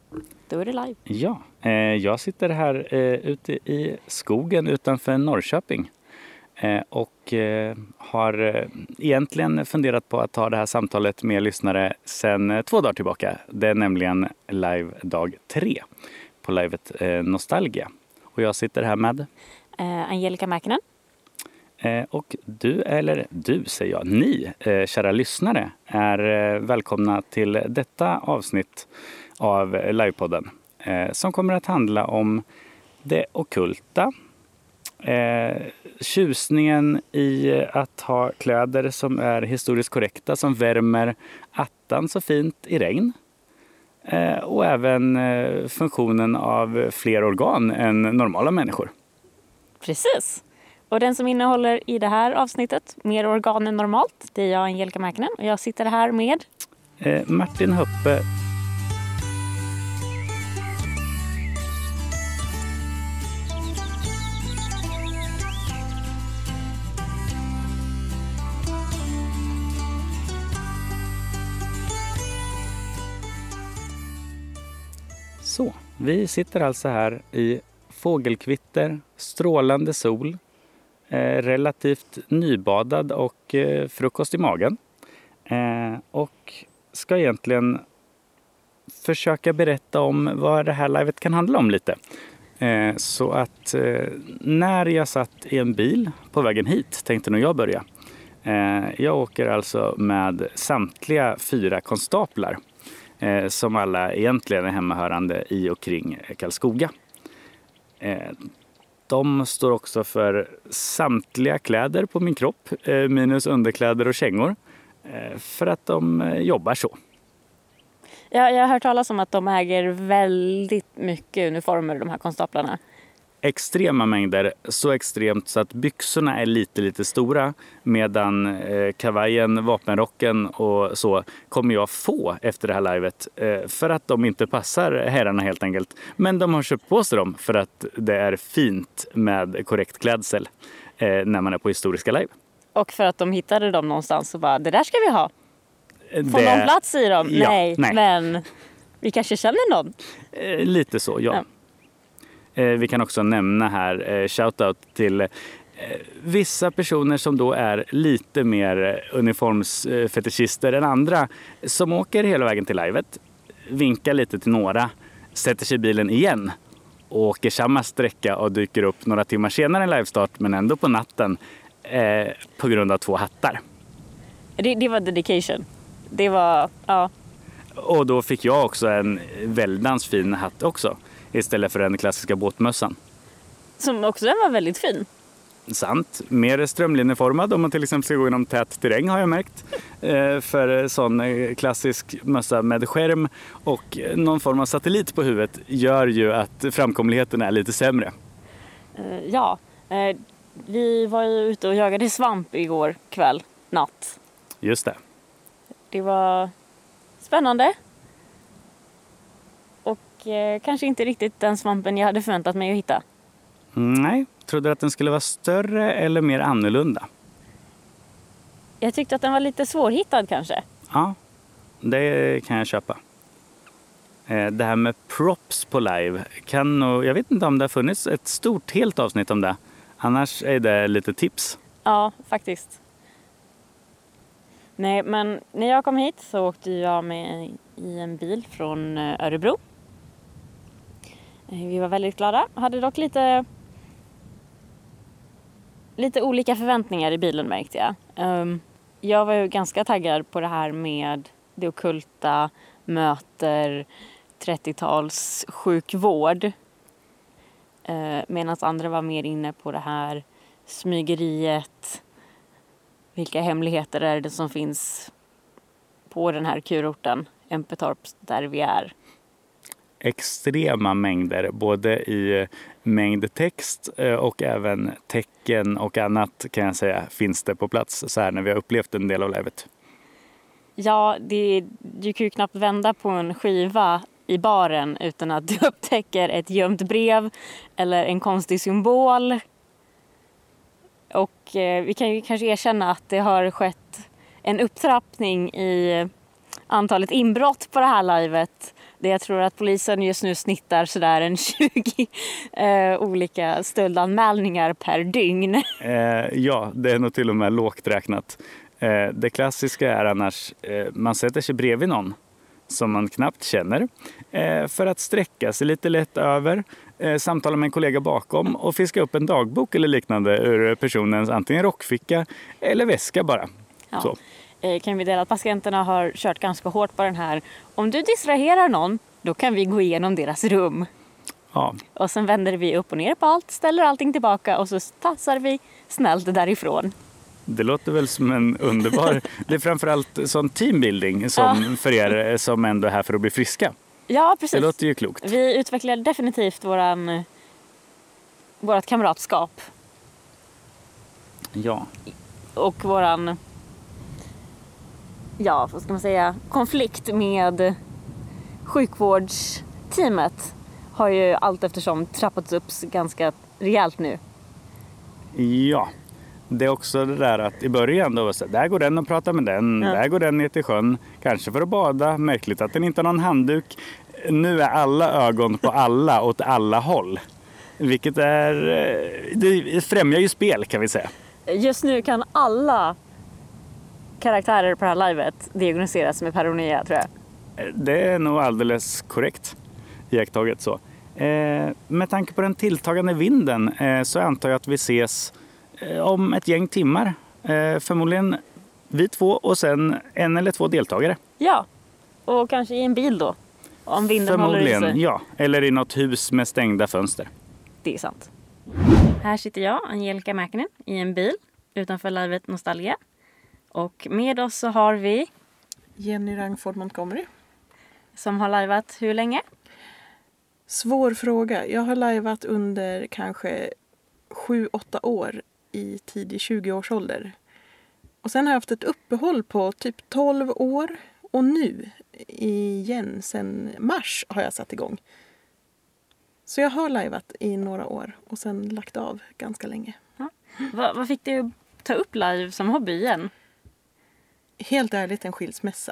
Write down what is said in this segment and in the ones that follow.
Då är det live. Ja, jag sitter här ute i skogen utanför Norrköping och har egentligen funderat på att ta det här samtalet med lyssnare sedan 2 dagar tillbaka. Det är nämligen live dag 3 på livet Nostalgia. Och jag sitter här med Angelica Mäkinen. Och du säger jag, ni kära lyssnare är välkomna till detta avsnitt av livepodden som kommer att handla om det ockulta, tjusningen i att ha kläder som är historiskt korrekta, som värmer attan så fint i regn, och även funktionen av fler organ än normala människor. Precis. Och den som innehåller i det här avsnittet mer organ än normalt, det är jag, Angelica Mäkinen. Och jag sitter här med Martin Höppe. Så, vi sitter alltså här i fågelkvitter, strålande sol, relativt nybadad och frukost i magen. Och ska egentligen försöka berätta om vad det här livet kan handla om lite. Så att när jag satt i en bil på vägen hit tänkte nog jag börja. Jag åker alltså med samtliga 4 konstaplar som alla egentligen är hemmahörande i och kring Karlskoga. De står också för samtliga kläder på min kropp, minus underkläder och kängor, för att de jobbar så. Jag har hört talas om att de äger väldigt mycket uniformer, de här konstaplarna. Extrema mängder, så extremt så att byxorna är lite stora, medan kavajen, vapenrocken och så kommer jag få efter det här livet för att de inte passar herrarna helt enkelt. Men de har köpt på sig dem för att det är fint med korrekt klädsel när man är på historiska live. Och för att de hittade dem någonstans och bara, det där ska vi ha. Får någon plats i dem? Ja, nej, men vi kanske känner någon. Lite så, ja. Vi kan också nämna här shoutout till vissa personer som då är lite mer uniformsfetischister än andra, som åker hela vägen till livet, vinkar lite till några, sätter sig i bilen igen och åker samma sträcka och dyker upp några timmar senare än livestart, men ändå på natten på grund av 2 hattar. Det var dedication. Det var, ja. Och då fick jag också en väldans fin hatt också, istället för den klassiska båtmössan. Som också den var väldigt fin. Sant. Mer strömlinjeformad om man till exempel ska gå genom tät terräng, har jag märkt. För sån klassisk mössa med skärm och någon form av satellit på huvudet gör ju att framkomligheten är lite sämre. Vi var ju ute och jagade svamp igår kväll, natt. Just det. Det var spännande. Och kanske inte riktigt den svampen jag hade förväntat mig att hitta. Nej, trodde att den skulle vara större eller mer annorlunda? Jag tyckte att den var lite svårhittad kanske. Ja, det kan jag köpa. Det här med props på live jag vet inte om det har funnits ett stort helt avsnitt om det. Annars är det lite tips. Ja, faktiskt. Nej, men när jag kom hit så åkte jag med i en bil från Örebro. Vi var väldigt glada. Hade dock lite olika förväntningar i bilen, märkte jag. Jag var ju ganska taggad på det här med det ockulta, möter, 30-tals sjukvård. Medan andra var mer inne på det här smygeriet. Vilka hemligheter är det som finns på den här kurorten, Empetorp, där vi är? Extrema mängder, både i mängd text och även tecken och annat, kan jag säga, finns det på plats så här när vi har upplevt en del av livet. Ja, du kan ju knappt vända på en skiva i baren utan att du upptäcker ett gömt brev eller en konstig symbol. Och vi kan ju kanske erkänna att det har skett en upptrappning i antalet inbrott på det här livet Det jag tror att polisen just nu snittar sådär en 20 olika stöldanmälningar per dygn. Ja, det är nog till och med lågt räknat. Det klassiska är annars, man sätter sig bredvid någon som man knappt känner för att sträcka sig lite lätt över, samtala med en kollega bakom och fiska upp en dagbok eller liknande ur personens antingen rockficka eller väska bara. Ja. Så. Kan vi dela att patienterna har kört ganska hårt på den här. Om du distraherar någon, då kan vi gå igenom deras rum. Ja. Och sen vänder vi upp och ner på allt, ställer allting tillbaka och så tassar vi snällt därifrån. Det låter väl som en underbar... Det är framförallt sån teambuilding som för er som ändå är här för att bli friska. Ja, precis. Det låter ju klokt. Vi utvecklar definitivt vårat kamratskap. Ja. Och våran, ja, vad ska man säga, konflikt med sjukvårdsteamet har ju allt eftersom trappats upp ganska rejält nu. Ja. Det är också det där att i början då, så där går den och pratar med den, där går den ner till sjön, kanske för att bada, märkligt att den inte har någon handduk. Nu är alla ögon på alla åt alla håll. Vilket är, det främjar ju spel kan vi säga. Just nu kan alla karaktärer på det här livet diagnostiseras med paranoia, tror jag. Det är nog alldeles korrekt iakttaget så. Med tanke på den tilltagande vinden så antar jag att vi ses om ett gäng timmar. Förmodligen vi två och sen en eller två deltagare. Ja, och kanske i en bil då. Om vinden håller i sig. Förmodligen, ja. Eller i något hus med stängda fönster. Det är sant. Här sitter jag, Angelica Mäkinen, i en bil utanför livet Nostalgia. Och med oss så har vi Jenny Rangford Montgomery. som har livat hur länge? Svår fråga. Jag har livat under kanske 7-8 år i tidig 20-årsålder. Och sen har jag haft ett uppehåll på typ 12 år. Och nu igen, sen mars har jag satt igång. Så jag har livat i några år och sen lagt av ganska länge. Ja. Vad fick du att ta upp live som hobby igen? Helt ärligt en skilsmässa.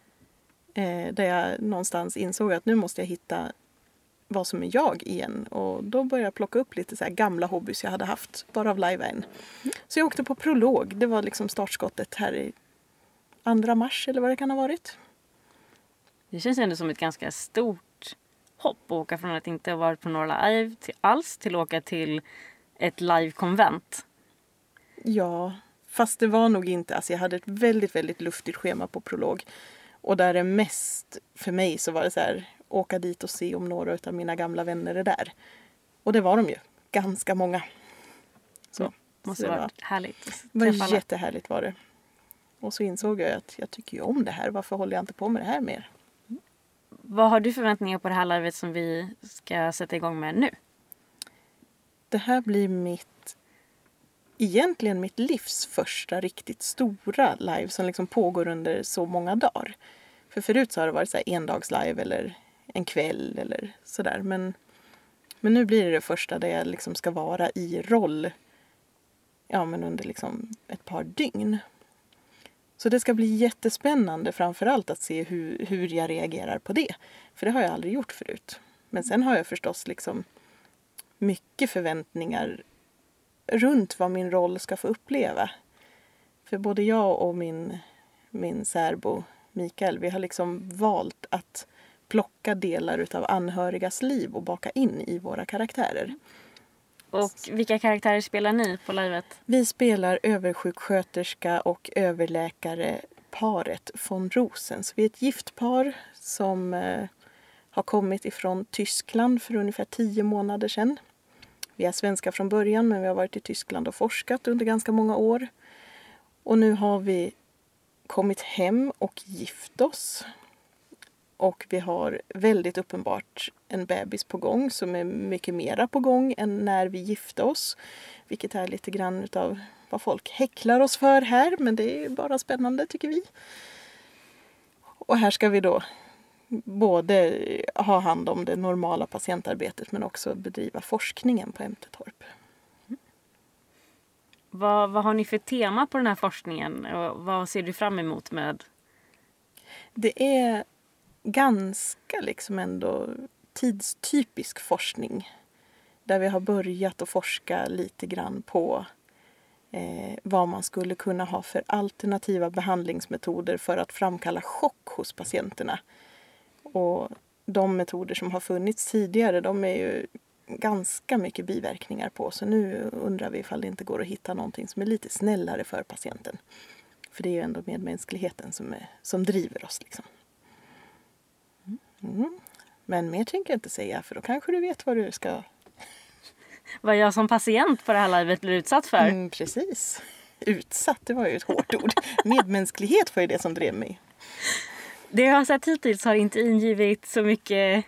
Där jag någonstans insåg att nu måste jag hitta vad som är jag igen. Och då började jag plocka upp lite så här gamla hobbys jag hade haft. Bara av live en. Så jag åkte på prolog. Det var liksom startskottet här i 2 mars eller vad det kan ha varit. Det känns ändå som ett ganska stort hopp att åka från att inte ha varit på några live till att åka till ett live-konvent. Ja, fast det var nog inte. Alltså jag hade ett väldigt, väldigt luftigt schema på prolog. Och där det mest för mig så var det så här, åka dit och se om några av mina gamla vänner är där. Och det var de ju. Ganska många. Så. Måste Så ha det varit härligt. var jättehärligt var det. Och så insåg jag att jag tycker ju om det här. Varför håller jag inte på med det här mer? Vad har du förväntningar på det här livet som vi ska sätta igång med nu? Det här blir egentligen mitt livs första riktigt stora live som liksom pågår under så många dagar. För förut så har det varit så här endagslive eller en kväll eller sådär. Men nu blir det första där jag liksom ska vara i roll men under liksom ett par dygn. Så det ska bli jättespännande framförallt att se hur jag reagerar på det. För det har jag aldrig gjort förut. Men sen har jag förstås liksom mycket förväntningar runt vad min roll ska få uppleva. För både jag och min särbo Mikael, vi har liksom valt att plocka delar utav anhörigas liv och baka in i våra karaktärer. Och vilka karaktärer spelar ni på livet? Vi spelar översjuksköterska och överläkare paret von Rosen. Så vi är ett gift par som har kommit ifrån Tyskland för ungefär 10 månader sedan. Vi är svenskar från början men vi har varit i Tyskland och forskat under ganska många år. Och nu har vi kommit hem och gift oss. Och vi har väldigt uppenbart en bebis på gång som är mycket mera på gång än när vi gifte oss. Vilket är lite grann utav vad folk häcklar oss för här. Men det är bara spännande tycker vi. Och här ska vi då både ha hand om det normala patientarbetet men också bedriva forskningen på Ämtetorp. Vad har ni för tema på den här forskningen och vad ser du fram emot med? Det är ganska liksom ändå tidstypisk forskning. Där vi har börjat att forska lite grann på vad man skulle kunna ha för alternativa behandlingsmetoder för att framkalla chock hos patienterna. Och de metoder som har funnits tidigare, de är ju ganska mycket biverkningar på. Så nu undrar vi ifall det inte går att hitta någonting som är lite snällare för patienten. För det är ju ändå medmänskligheten som driver oss liksom. Men mer tänker jag inte säga, för då kanske du vet vad du ska... Vad jag som patient på det här livet blir utsatt för. Precis. Utsatt, det var ju ett hårt ord. Medmänsklighet var ju det som drev mig. Det jag har sett hittills har inte ingivit så mycket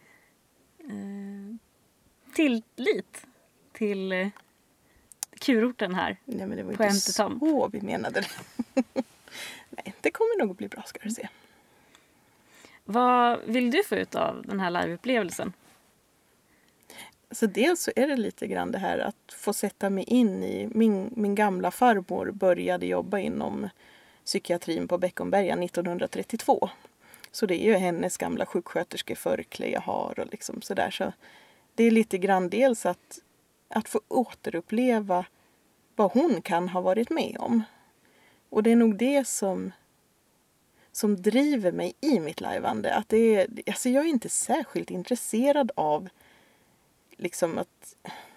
tillit till kurorten här. Nej, men det var på inte Ämtertom. Så vi menade det. Nej, det kommer nog att bli bra, ska du se. Vad vill du få ut av den här liveupplevelsen? Så dels så är det lite grann det här att få sätta mig in i... Min gamla farmor började jobba inom psykiatrin på Beckomberga 1932. Så det är ju hennes gamla sjuksköterskeförkläde jag har och liksom sådär. Så det är lite grann dels att få återuppleva vad hon kan ha varit med om. Och det är nog det som driver mig i mitt lajvande. Att det är, alltså jag är inte särskilt intresserad av liksom att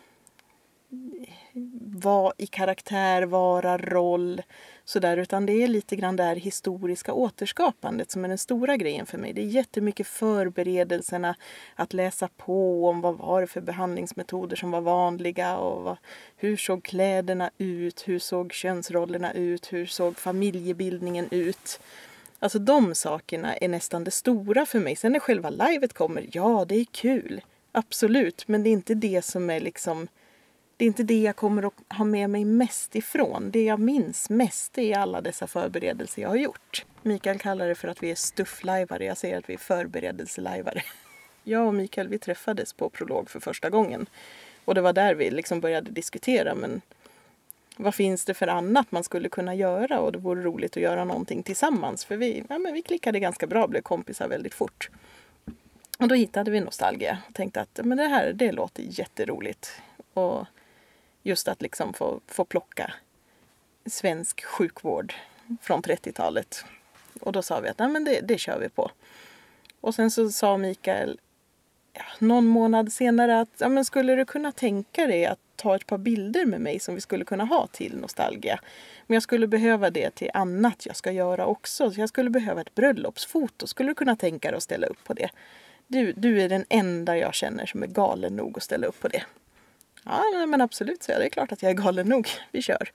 vara i karaktär, vara roll, sådär, utan det är lite grann det här historiska återskapandet som är den stora grejen för mig. Det är jättemycket förberedelserna, att läsa på om vad var det för behandlingsmetoder som var vanliga och hur såg kläderna ut, hur såg könsrollerna ut, hur såg familjebildningen ut. Alltså de sakerna är nästan det stora för mig. Sen när själva livet kommer, ja det är kul, absolut, men det är inte det som är liksom... Det är inte det jag kommer att ha med mig mest ifrån. Det jag minns mest är alla dessa förberedelser jag har gjort. Mikael kallar det för att vi är stufflajvare. Jag säger att vi är förberedelselajvare. Jag och Mikael, vi träffades på Prolog för första gången. Och det var där vi liksom började diskutera. Men vad finns det för annat man skulle kunna göra? Och det vore roligt att göra någonting tillsammans. För vi klickade ganska bra, blev kompisar väldigt fort. Och då hittade vi Nostalgia. Och tänkte att men det låter jätteroligt. Och just att liksom få plocka svensk sjukvård från 30-talet. Och då sa vi att det kör vi på. Och sen så sa Mikael någon månad senare att skulle du kunna tänka dig att ta ett par bilder med mig som vi skulle kunna ha till Nostalgia. Men jag skulle behöva det till annat jag ska göra också. Så jag skulle behöva ett bröllopsfoto. Skulle du kunna tänka dig att ställa upp på det? Du är den enda jag känner som är galen nog att ställa upp på det. Ja, men absolut, så det är klart att jag är galen nog. Vi kör.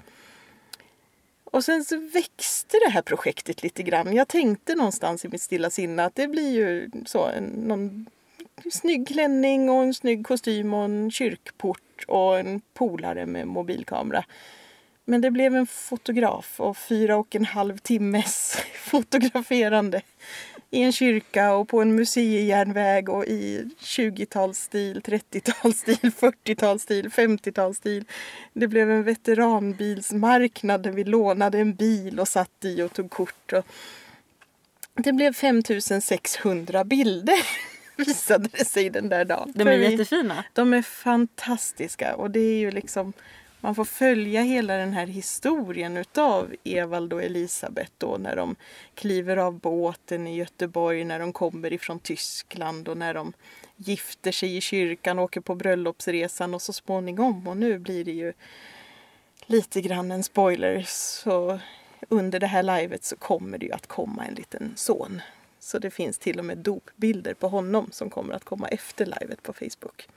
Och sen så växte det här projektet lite grann. Jag tänkte någonstans i mitt stilla sinne att det blir ju så någon snygg klänning och en snygg kostym och en kyrkport och en polare med mobilkamera. Men det blev en fotograf och 4,5 timmes fotograferande i en kyrka och på en museijärnväg och i 20-talsstil, 30-talsstil, 40-talsstil, 50-talsstil. Det blev en veteranbilsmarknad där vi lånade en bil och satt i och tog kort. Och det blev 5600 bilder visade det sig den där dagen. De är jättefina. De är fantastiska och det är ju liksom... Man får följa hela den här historien utav Evald och Elisabeth då, när de kliver av båten i Göteborg, när de kommer ifrån Tyskland och när de gifter sig i kyrkan, åker på bröllopsresan och så småningom. Och nu blir det ju lite grann en spoiler, så under det här livet så kommer det ju att komma en liten son. Så det finns till och med dopbilder på honom som kommer att komma efter livet på Facebook.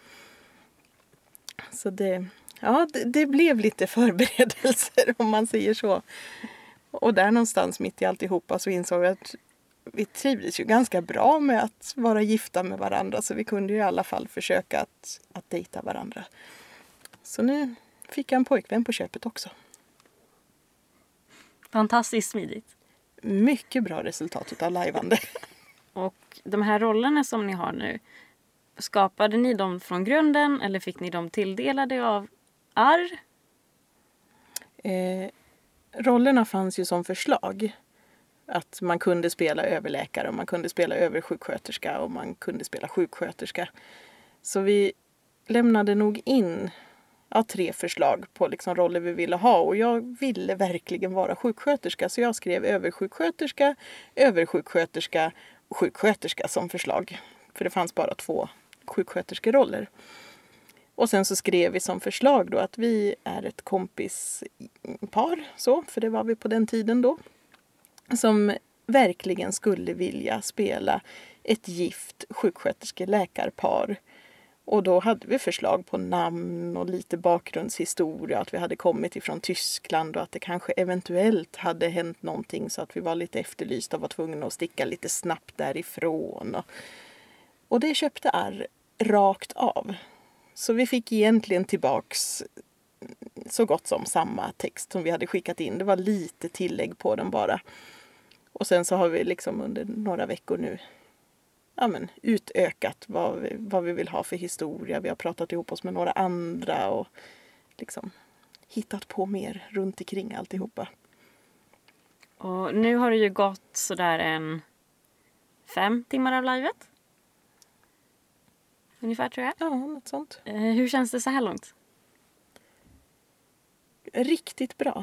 Så det blev lite förberedelser om man säger så. Och där någonstans mitt i alltihopa så insåg vi att vi trivdes ju ganska bra med att vara gifta med varandra. Så vi kunde ju i alla fall försöka att dejta varandra. Så nu fick jag en pojkvän på köpet också. Fantastiskt smidigt. Mycket bra resultat av lajvande. Och de här rollerna som ni har nu, skapade ni dem från grunden eller fick ni dem tilldelade av arr? Rollerna fanns ju som förslag. Att man kunde spela överläkare och man kunde spela översjuksköterska och man kunde spela sjuksköterska. Så vi lämnade nog in 3 förslag på liksom roller vi ville ha. Och jag ville verkligen vara sjuksköterska. Så jag skrev översjuksköterska, översjuksköterska och sjuksköterska som förslag. För det fanns bara 2 sjuksköterskeroller. Och sen så skrev vi som förslag då att vi är ett kompispar. Så, för det var vi på den tiden då. Som verkligen skulle vilja spela ett gift sjuksköterske-läkarpar. Och då hade vi förslag på namn och lite bakgrundshistoria. Att vi hade kommit ifrån Tyskland och att det kanske eventuellt hade hänt någonting så att vi var lite efterlysta och var tvungna att sticka lite snabbt därifrån. Och det köpte R rakt av. Så vi fick egentligen tillbaks så gott som samma text som vi hade skickat in. Det var lite tillägg på den bara. Och sen så har vi liksom under några veckor nu utökat vad vi vill ha för historia. Vi har pratat ihop oss med några andra och liksom hittat på mer runt omkring alltihopa. Och nu har det ju gått sådär 5 timmar av livet. Ungefär tror jag. Ja, något sånt. Hur känns det så här långt? Riktigt bra.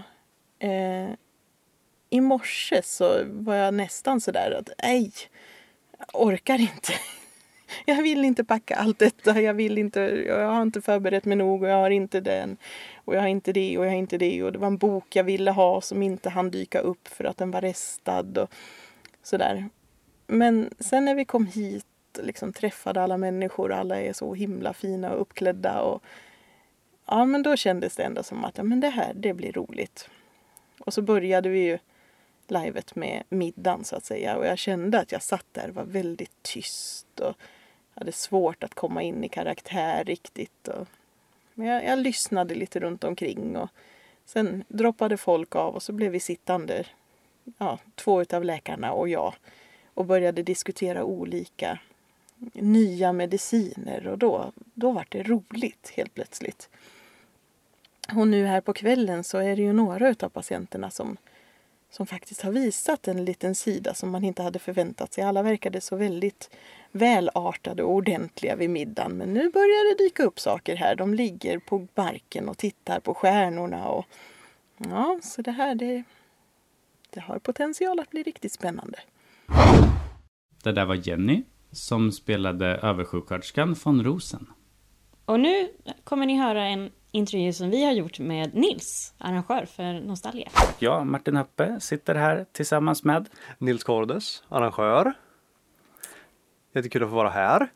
I morse så var jag nästan sådär att jag orkar inte. Jag vill inte packa allt detta. Jag har inte förberett mig nog och jag har inte den. Och jag har inte det och jag har inte det. Och det var en bok jag ville ha som inte hann dyka upp för att den var restad och sådär. Men sen när vi kom hit och liksom träffade alla människor, alla är så himla fina och uppklädda och men då kändes det ändå som att det blir roligt. Och så började vi ju livet med middagen så att säga. Och jag kände att jag satt där och var väldigt tyst. Och hade svårt att komma in i karaktär riktigt. Men jag lyssnade lite runt omkring. Och sen droppade folk av och så blev vi sittande. 2 utav läkarna och jag. Och började diskutera olika nya mediciner. Och då var det roligt helt plötsligt. Och nu här på kvällen så är det ju några utav patienterna som faktiskt har visat en liten sida som man inte hade förväntat sig. Alla verkade så väldigt välartade och ordentliga vid middagen. Men nu börjar det dyka upp saker här. De ligger på marken och tittar på stjärnorna. Så det här det har potential att bli riktigt spännande. Det där var Jenny som spelade översjuksköterskan von Rosen. Och nu kommer ni höra en intervju som vi har gjort med Nils, arrangör för Nostalgia. Jag, Martin Höppe, sitter här tillsammans med Nils Kordes, arrangör. Jättekul att få vara här.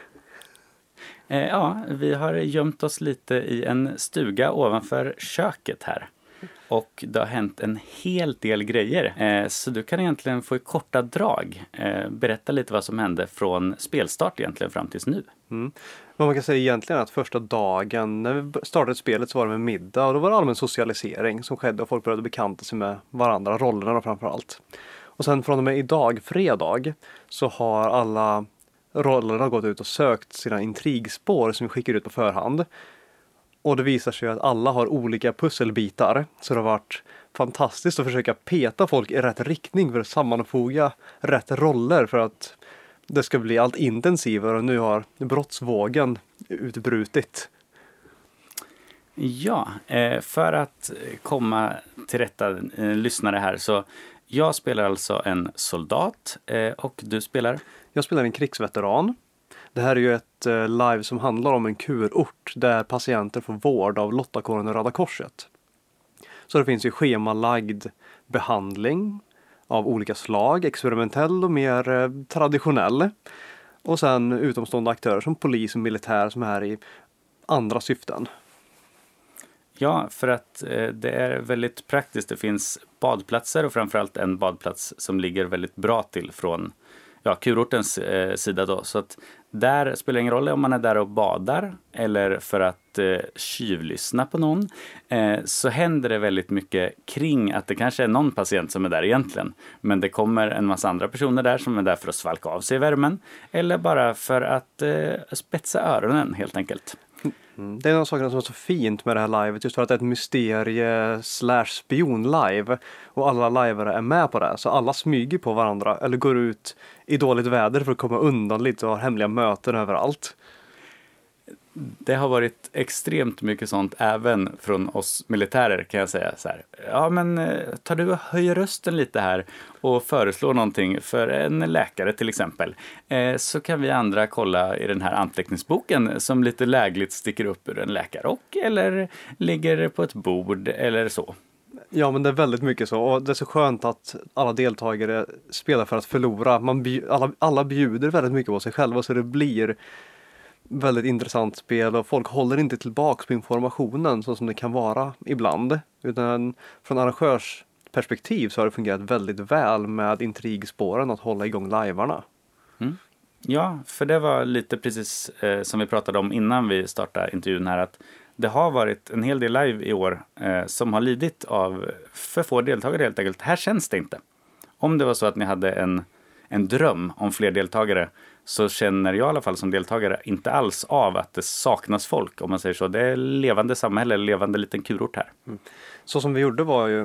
Vi har gömt oss lite i en stuga ovanför köket här. Och det har hänt en hel del grejer. Så du kan egentligen få i korta drag berätta lite vad som hände från spelstart egentligen fram tills nu. Vad man kan säga egentligen är att första dagen när vi startade spelet så var det med middag. Och då var det allmän socialisering som skedde och folk började bekanta sig med varandra, rollerna framför allt. Och sen från och med idag, fredag, så har alla rollerna gått ut och sökt sina intrigspår som vi skickar ut på förhand. Och det visar sig att alla har olika pusselbitar. Så det har varit fantastiskt att försöka peta folk i rätt riktning för att sammanfoga rätt roller för att det ska bli allt intensivare. Och nu har brottsvågen utbrutit. Ja, för att komma till rätta lyssnare här så jag spelar alltså en soldat och du spelar? Jag spelar en krigsveteran. Det här är ju ett live som handlar om en kurort där patienter får vård av Lottakåren och Röda Korset. Så det finns ju schemalagd behandling av olika slag, experimentell och mer traditionell. Och sen utomstående aktörer som polis och militär som är här i andra syften. Ja, för att det är väldigt praktiskt. Det finns badplatser och framförallt en badplats som ligger väldigt bra till från kurortens sida då. Så att där spelar det ingen roll om man är där och badar eller för att tjuvlyssna på någon. Så händer det väldigt mycket kring att det kanske är någon patient som är där egentligen. Men det kommer en massa andra personer där som är där för att svalka av sig i värmen. Eller bara för att spetsa öronen helt enkelt. Det är en av sakerna som är så fint med det här livet, just för att det är ett mysterie/spion-live och alla livare är med på det. Så alla smyger på varandra eller går ut i dåligt väder för att komma undan lite och har hemliga möten överallt. Det har varit extremt mycket sånt även från oss militärer, kan jag säga så här. Ja, men tar du och höjer rösten lite här och föreslår någonting för en läkare till exempel, så kan vi andra kolla i den här anteckningsboken som lite lägligt sticker upp ur en läkarrock eller ligger på ett bord eller så. Ja, men det är väldigt mycket så, och det är så skönt att alla deltagare spelar för att förlora. Alla bjuder väldigt mycket på sig själva, så det blir väldigt intressant spel och folk håller inte tillbaka på informationen så som det kan vara ibland. Utan från arrangörsperspektiv så har det fungerat väldigt väl med intrigspåren att hålla igång livearna. Ja, för det var lite precis som vi pratade om innan vi startade intervjun här, att det har varit en hel del live i år som har lidit av för få deltagare helt enkelt. Här känns det inte. Om det var så att ni hade en dröm om fler deltagare, så känner jag i alla fall som deltagare inte alls av att det saknas folk, om man säger så. Det är levande samhälle, levande liten kurort här. Så som vi gjorde var ju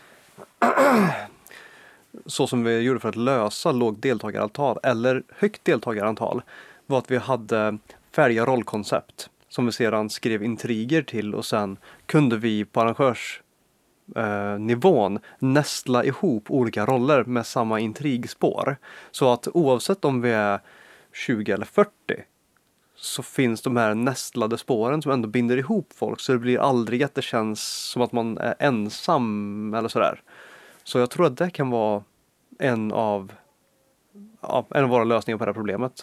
så som vi gjorde för att lösa lågt deltagarantal eller högt deltagarantal var att vi hade färdiga rollkoncept som vi sedan skrev intriger till, och sen kunde vi på arrangörsnivån nästla ihop olika roller med samma intrigspår. Så att oavsett om vi är 20 eller 40 så finns de här nästlade spåren som ändå binder ihop folk, så det blir aldrig att det känns som att man är ensam eller sådär. Så jag tror att det kan vara en av våra lösningar på det här problemet.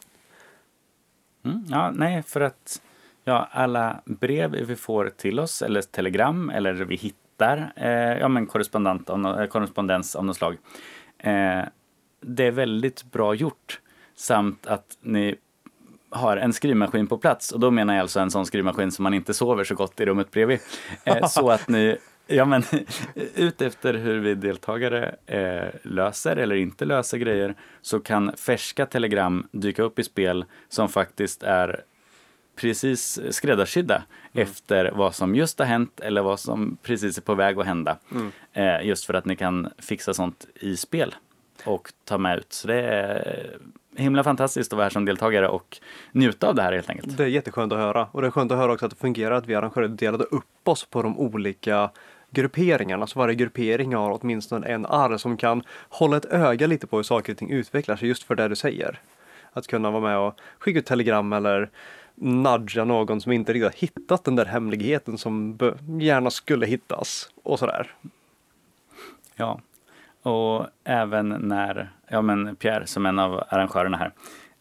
Ja, nej, för att alla brev vi får till oss eller telegram eller vi hittar korrespondens av något slag. Det är väldigt bra gjort, samt att ni har en skrivmaskin på plats, och då menar jag alltså en sån skrivmaskin som man inte sover så gott i rummet bredvid. Så att ni ut efter hur vi deltagare löser eller inte löser grejer, så kan färska telegram dyka upp i spel som faktiskt är precis skräddarsydda efter vad som just har hänt eller vad som precis är på väg att hända. Just för att ni kan fixa sånt i spel och ta med ut. Så det är himla fantastiskt att vara här som deltagare och njuta av det här helt enkelt. Det är jätteskönt att höra. Och det är skönt att höra också att det fungerar, att vi arrangörer delade upp oss på de olika grupperingarna. Så varje gruppering har åtminstone en arr som kan hålla ett öga lite på hur saker och ting utvecklar sig, just för det du säger. Att kunna vara med och skicka ut telegram eller nudga någon som inte riktigt har hittat den där hemligheten som gärna skulle hittas och sådär. Ja, och även när Pierre som en av arrangörerna här,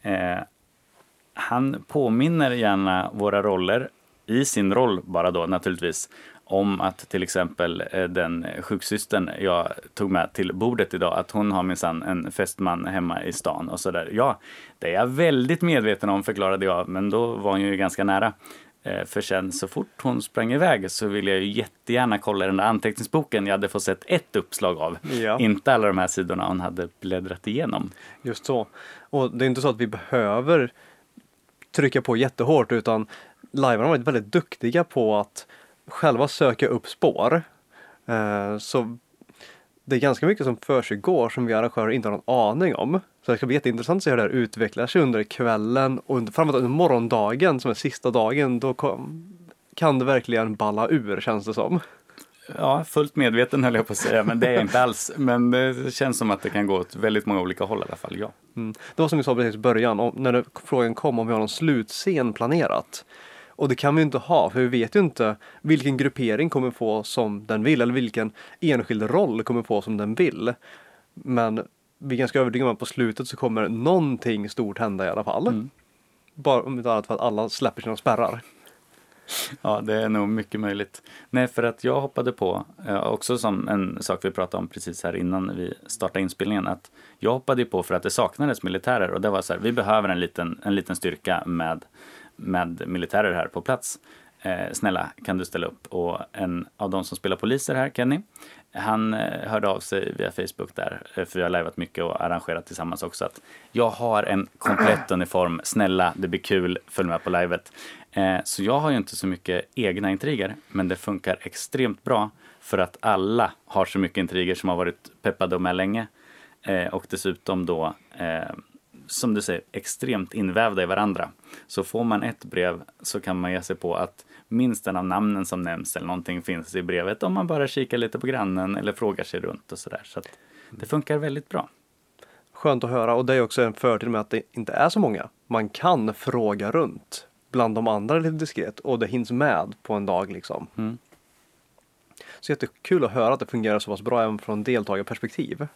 han påminner gärna våra roller i sin roll bara då naturligtvis om att till exempel den sjuksystern jag tog med till bordet idag, att hon har minsann en fästman hemma i stan och sådär. Ja, det är jag väldigt medveten om, förklarade jag, men då var hon ju ganska nära. För sen så fort hon sprang iväg så ville jag ju jättegärna kolla den där anteckningsboken jag hade fått sett ett uppslag av. Ja. Inte alla de här sidorna hon hade bläddrat igenom. Just så. Och det är inte så att vi behöver trycka på jättehårt, utan livearna har varit väldigt duktiga på att själva söka upp spår. Så det är ganska mycket som försiggår som vi arrangörer inte har någon aning om. Så det ska bli jätteintressant att se hur det här utvecklar sig under kvällen och framförallt under morgondagen som är sista dagen. Då kan det verkligen balla ur, känns det som. Ja, fullt medveten höll jag på att säga, men det är jag inte alls. Men det känns som att det kan gå åt väldigt många olika håll i alla fall, ja. Det var som vi sa precis i början, när frågan kom om vi har någon slutscen planerat. Och det kan vi inte ha, för vi vet ju inte vilken gruppering kommer få som den vill, eller vilken enskild roll kommer få som den vill. Men vi är ganska övertygade om att på slutet så kommer någonting stort hända i alla fall. Bara om inte annat för att alla släpper sina spärrar. Ja, det är nog mycket möjligt. Nej, för att jag hoppade på, också som en sak vi pratade om precis här innan vi startade inspelningen, att jag hoppade på för att det saknades militärer, och det var så här, vi behöver en liten styrka med militärer här på plats. snälla kan du ställa upp? Och en av de som spelar poliser här, Kenny, han hörde av sig via Facebook där, för vi har liveat mycket och arrangerat tillsammans också, att jag har en komplett uniform, snälla, det blir kul, följ med på livet. Så jag har ju inte så mycket egna intriger, men det funkar extremt bra för att alla har så mycket intriger som har varit peppade och med länge. Och dessutom då, som du säger, extremt invävda i varandra. Så får man ett brev så kan man ge sig på att minst en av namnen som nämns eller någonting finns i brevet om man bara kikar lite på grannen eller frågar sig runt och sådär. Så att det funkar väldigt bra. Skönt att höra, och det är också en fördel med att det inte är så många. Man kan fråga runt bland de andra lite diskret och det hinns med på en dag liksom. Mm. Så jättekul att höra att det fungerar så pass bra även från deltagarperspektiv.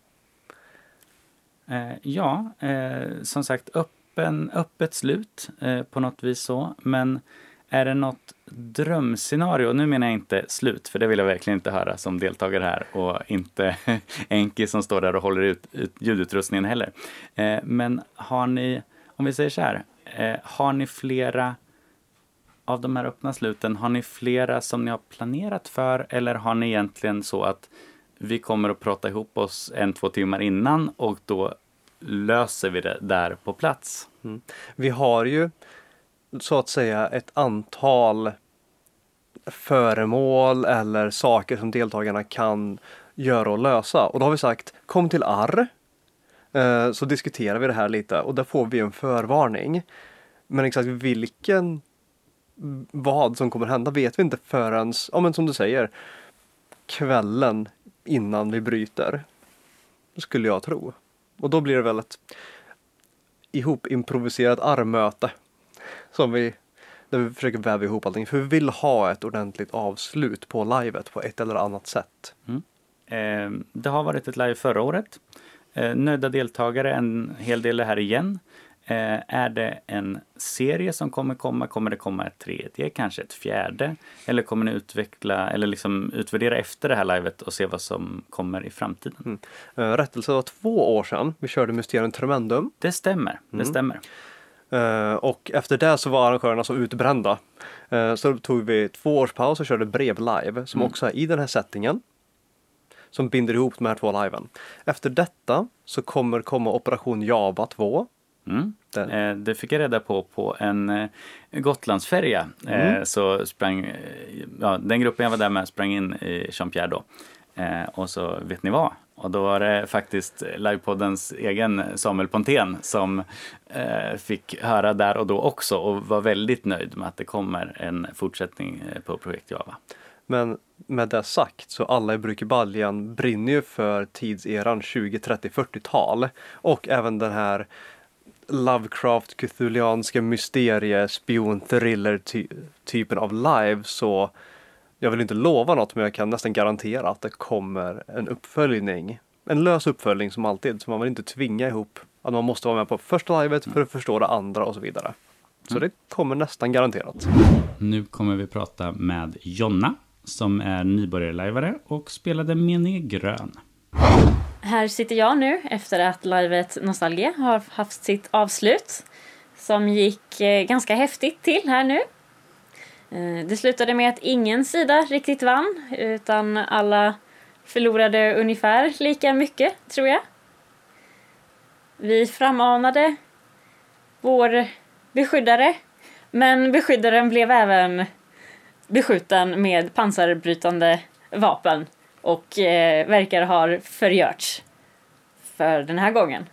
Som sagt, öppet slut på något vis så. Men är det något drömscenario? Nu menar jag inte slut, för det vill jag verkligen inte höra som deltagare här. Och inte Enki som står där och håller ut ljudutrustningen heller. Men har ni, om vi säger så här, har ni flera av de här öppna sluten, har ni flera som ni har planerat för? Eller har ni egentligen så att vi kommer att prata ihop oss 1-2 timmar innan och då löser vi det där på plats? Mm. Vi har ju så att säga ett antal föremål eller saker som deltagarna kan göra och lösa. Och då har vi sagt, kom till arr, så diskuterar vi det här lite och där får vi en förvarning. Men exakt vad som kommer hända vet vi inte förrän, men som du säger, kvällen innan vi bryter, skulle jag tro. Och då blir det väl ett ihopimproviserat armmöte där vi försöker väva ihop allting. För vi vill ha ett ordentligt avslut på livet på ett eller annat sätt. Det har varit ett live förra året. Nöjda deltagare, en hel del här igen. Är det en serie som kommer det komma ett tredje, kanske ett fjärde? Eller kommer ni utveckla eller liksom utvärdera efter det här livet och se vad som kommer i framtiden? Rättelse var 2 år sedan. Vi körde Mysterium Tremendum. Det stämmer, det stämmer. Och efter det så var arrangörerna så utbrända. Så då tog vi 2 års paus och körde Brev live som också är i den här settingen. Som binder ihop de här 2 liven. Efter detta så kommer komma Operation Java 2. Det fick jag reda på en Gotlandsfärja. Så den gruppen jag var där med sprang in i Jean-Pierre då. Och så vet ni vad? Och då var det faktiskt Livepoddens egen Samuel Pontén som fick höra där och då också och var väldigt nöjd med att det kommer en fortsättning på Projekt Java. Men med det sagt så alla i Bryggebaljan brinner ju för tidseran 20, 30, 40-tal och även den här Lovecraft, Cthulhianska mysterie, spion, thriller typen av live, så jag vill inte lova något, men jag kan nästan garantera att det kommer en uppföljning. En lös uppföljning som alltid, så man vill inte tvinga ihop att man måste vara med på första livet för att förstå det andra och så vidare. Så det kommer nästan garanterat. Nu kommer vi prata med Jonna som är nybörjarlivare och spelade Menig Grön. Här sitter jag nu efter att livet Nostalgia har haft sitt avslut som gick ganska häftigt till här nu. Det slutade med att ingen sida riktigt vann utan alla förlorade ungefär lika mycket, tror jag. Vi framanade vår beskyddare, men beskyddaren blev även beskjuten med pansarbrytande vapen och verkar ha förgörts för den här gången.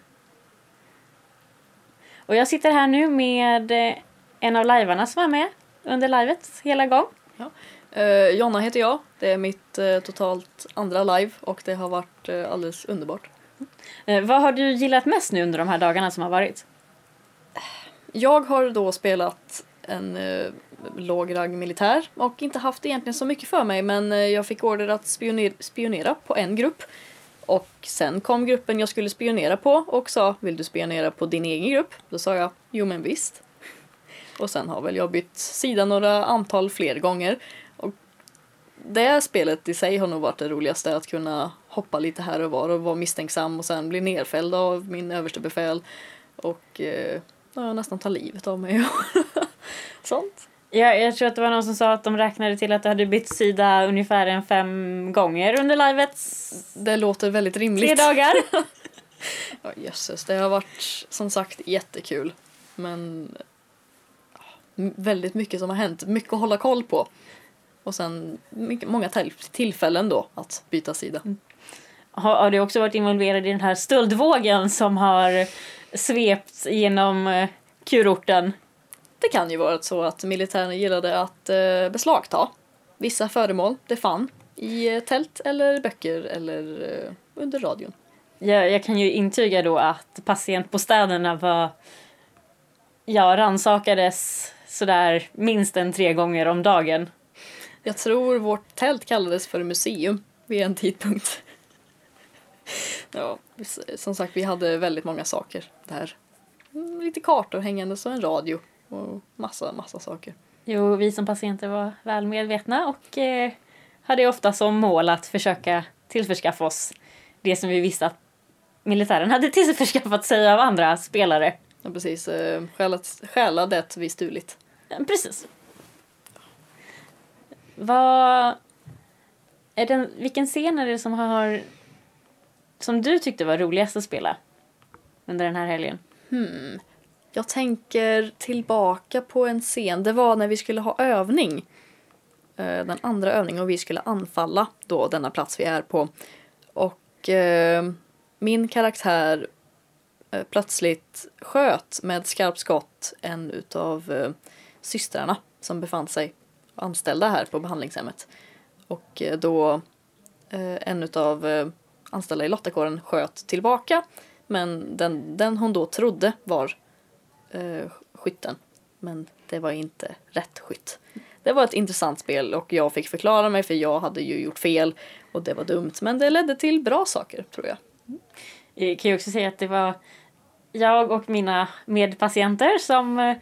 Och jag sitter här nu med en av livarna som var med under livet hela gång. Ja. Jonna heter jag. Det är mitt totalt andra live och det har varit alldeles underbart. Vad har du gillat mest nu under de här dagarna som har varit? Jag har då spelat en lågrang militär och inte haft egentligen så mycket för mig, men jag fick order att spionera på en grupp. Och sen kom gruppen jag skulle spionera på och sa, vill du spionera på din egen grupp? Då sa jag, jo men visst. Och sen har väl jag bytt sida några antal fler gånger. Och det spelet i sig har nog varit det roligaste, att kunna hoppa lite här och var och vara misstänksam och sen bli nedfälld av min överste befäl. Och nästan ta livet av mig. Sånt. Jag tror att det var någon som sa att de räknade till att det hade bytt sida ungefär 5 gånger under livets Det låter väldigt rimligt. 3 dagar. Ja, jösses, det har varit som sagt jättekul. Men väldigt mycket som har hänt. Mycket att hålla koll på. Och sen många tillfällen då att byta sida. Har du också varit involverad i den här stöldvågen som har svept genom kurorten? Det kan ju vara så att militären gillade att beslagta vissa föremål det fann i tält eller böcker eller under radion. Jag kan ju intyga då att patientbostäderna var rannsakades sådär minst 3 gånger om dagen. Jag tror vårt tält kallades för museum vid en tidpunkt. Ja, som sagt, vi hade väldigt många saker där. Lite kartor hängande och en radio och massa saker. Jo, vi som patienter var väl medvetna och hade ofta som mål att försöka tillförskaffa oss det som vi visste att militären hade tillförskaffat sig av andra spelare. Ja, precis. Stjäla det vi stulit. Ja, precis. Vilken scen är det som du tyckte var roligast att spela under den här helgen? Jag tänker tillbaka på en scen. Det var när vi skulle ha övning. Den andra övningen och vi skulle anfalla då denna plats vi är på. Och min karaktär plötsligt sköt med skarpt skott en utav systrarna som befann sig anställda här på behandlingshemmet. Och då en utav anställda i lottakåren sköt tillbaka. Men den hon då trodde var skytten. Men det var inte rätt skytt. Det var ett intressant spel och jag fick förklara mig för jag hade ju gjort fel och det var dumt. Men det ledde till bra saker, tror jag. Jag kan ju också säga att det var jag och mina medpatienter som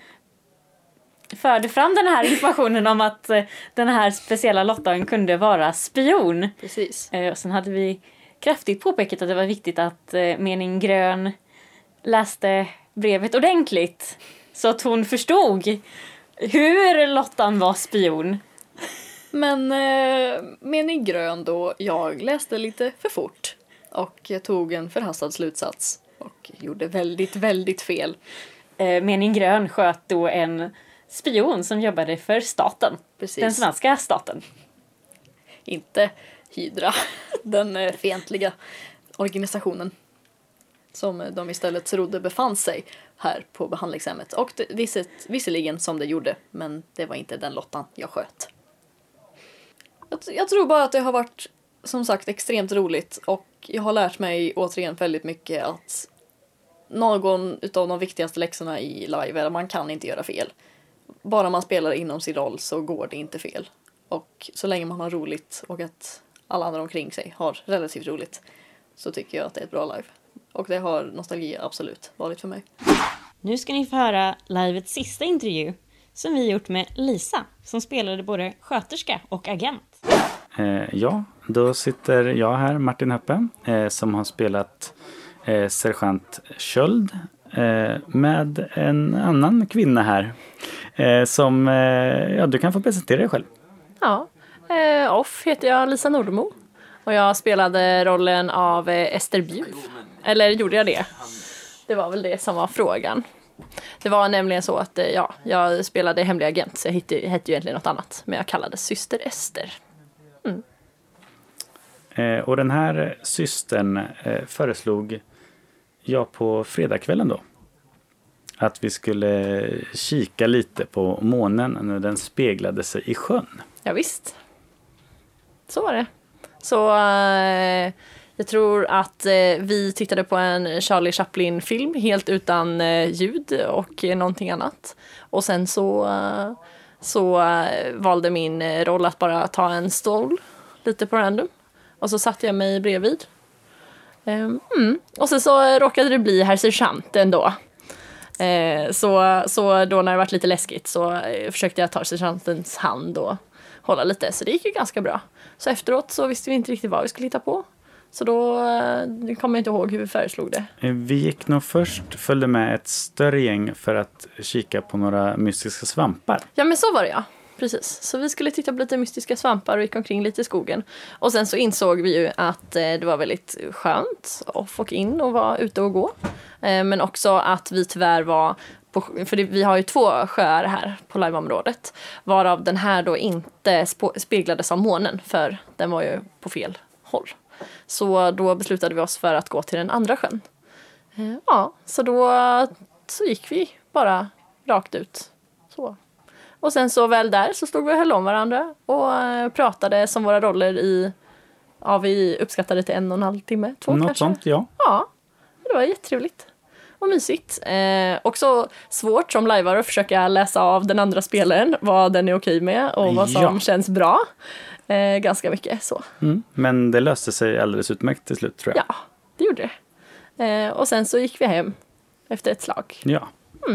förde fram den här informationen om att den här speciella Lottan kunde vara spion. Precis. Och sen hade vi kraftigt påpekat att det var viktigt att mening Grön läste brevet ordentligt så att hon förstod hur Lottan var spion. Men mening Grön då, jag läste lite för fort och tog en förhastad slutsats och gjorde väldigt, väldigt fel. Mening Grön sköt då en spion som jobbade för staten. Precis. Den svenska staten. Inte Hydra, den fientliga organisationen som de istället trodde befann sig här på behandlingshemmet. Och visserligen som det gjorde, men det var inte den Lottan jag sköt. Jag tror bara att det har varit, som sagt, extremt roligt och jag har lärt mig återigen väldigt mycket att någon utav de viktigaste läxorna i live är att man kan inte göra fel. Bara man spelar inom sin roll så går det inte fel. Och så länge man har roligt och att alla andra omkring sig har relativt roligt så tycker jag att det är ett bra live. Och det har nostalgi absolut varit för mig. Nu ska ni få höra livets sista intervju som vi gjort med Lisa som spelade både sköterska och agent. Ja, då sitter jag här, Martin Höppe, som har spelat sergeant Sköld med en annan kvinna här som, du kan få presentera dig själv. Ja, Off heter jag, Lisa Nordmo. Och jag spelade rollen av Ester Bjuv. Eller gjorde jag det? Det var väl det som var frågan. Det var nämligen så att jag spelade hemlig agent så jag hette ju egentligen något annat. Men jag kallades syster Ester. Och den här systern föreslog jag på fredagskvällen då. Att vi skulle kika lite på månen när den speglade sig i sjön. Ja, visst. Så var det. Så jag tror att vi tittade på en Charlie Chaplin-film helt utan ljud och någonting annat. Och sen så valde min roll att bara ta en stol lite på random. Och så satte jag mig bredvid. Och så råkade det bli herr sergeanten då. Så då när det var lite läskigt så försökte jag ta sergeantens hand och hålla lite. Så det gick ju ganska bra. Så efteråt så visste vi inte riktigt vad vi skulle hitta på. Så då kommer jag inte ihåg hur vi föreslog det. Vi gick nog först, följde med ett större gäng för att kika på några mystiska svampar. Ja, men så var det, ja. Precis. Så vi skulle titta på lite mystiska svampar och gick omkring lite i skogen. Och sen så insåg vi ju att det var väldigt skönt att få in och vara ute och gå. Men också att vi tyvärr var för vi har ju 2 sjöar här på liveområdet, varav den här då inte speglades av månen, för den var ju på fel håll. Så då beslutade vi oss för att gå till den andra sjön. Ja, så då så gick vi bara rakt ut. Så. Och sen så väl där så stod vi och höll om varandra och pratade som våra roller i, ja, vi uppskattade till 1,5 timme, 2 Något kanske. sånt, ja. Ja, det var jättetrevligt. Och mysigt. Också svårt som lajvare att försöka läsa av den andra spelaren vad den är okej med och vad som känns bra. Ganska mycket så. Men det löste sig alldeles utmärkt till slut, tror jag. Ja, det gjorde det. Och sen så gick vi hem efter ett slag. Ja.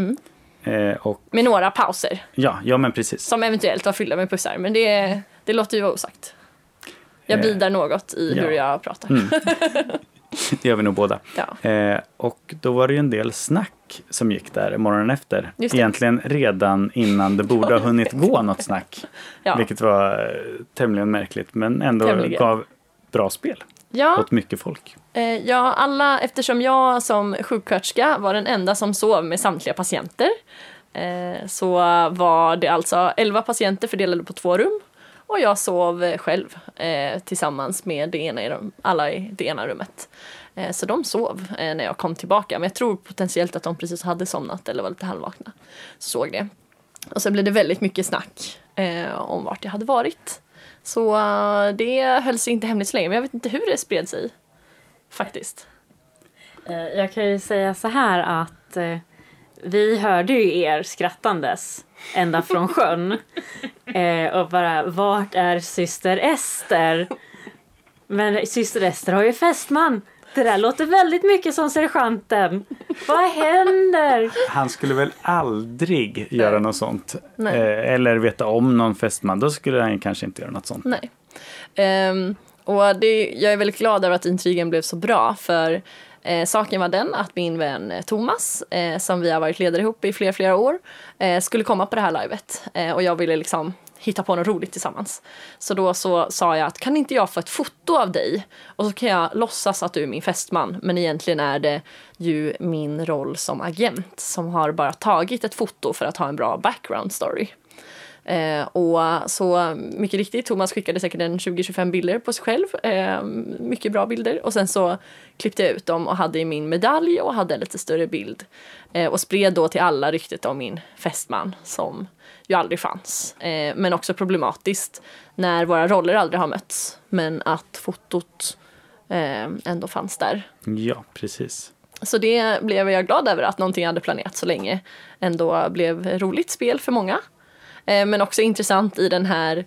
Och, med några pauser. Ja, men precis. Som eventuellt var fyllda med pussar. Men det låter ju vara osagt. Jag bidrar något i hur jag pratar. Det gör vi nog båda. Ja. Och då var det ju en del snack som gick där morgonen efter. Egentligen redan innan det borde ha hunnit gå något snack. Ja. Vilket var tämligen märkligt, men ändå gav bra spel. Ja. Åt mycket folk. Ja, alla, eftersom jag som sjuksköterska var den enda som sov med samtliga patienter, så var det alltså 11 patienter fördelade på 2 rum. Och jag sov själv tillsammans med alla i det ena rummet. Så de sov när jag kom tillbaka. Men jag tror potentiellt att de precis hade somnat eller var lite halvvakna. Så såg det. Och så blev det väldigt mycket snack om vart jag hade varit. Så det höll sig inte hemligt så länge. Men jag vet inte hur det spred sig faktiskt. Jag kan ju säga så här att vi hörde ju er skrattandes ända från sjön. Och bara, vart är syster Ester? Men syster Ester har ju fästman. Det där låter väldigt mycket som sergeanten. Vad händer? Han skulle väl aldrig göra något sånt. Eller veta om någon fästman. Då skulle han kanske inte göra något sånt. Nej. Och jag är väldigt glad över att intrigen blev så bra. För saken var den att min vän Thomas, som vi har varit ledare ihop i flera år, skulle komma på det här livet. Och jag ville liksom hitta på något roligt tillsammans. Så då så sa jag att kan inte jag få ett foto av dig? Och så kan jag låtsas att du är min fästman. Men egentligen är det ju min roll som agent som har bara tagit ett foto för att ha en bra background story. Och så mycket riktigt, Thomas skickade säkert 20-25 bilder på sig själv. Mycket bra bilder. Och sen så klippte jag ut dem och hade i min medalj och hade en lite större bild. Och spred då till alla ryktet om min fästman som ju aldrig fanns. Men också problematiskt när våra roller aldrig har mötts. Men att fotot ändå fanns där. Ja, precis. Så det blev jag glad över att någonting hade planerat så länge ändå blev roligt spel för många. Men också intressant i den här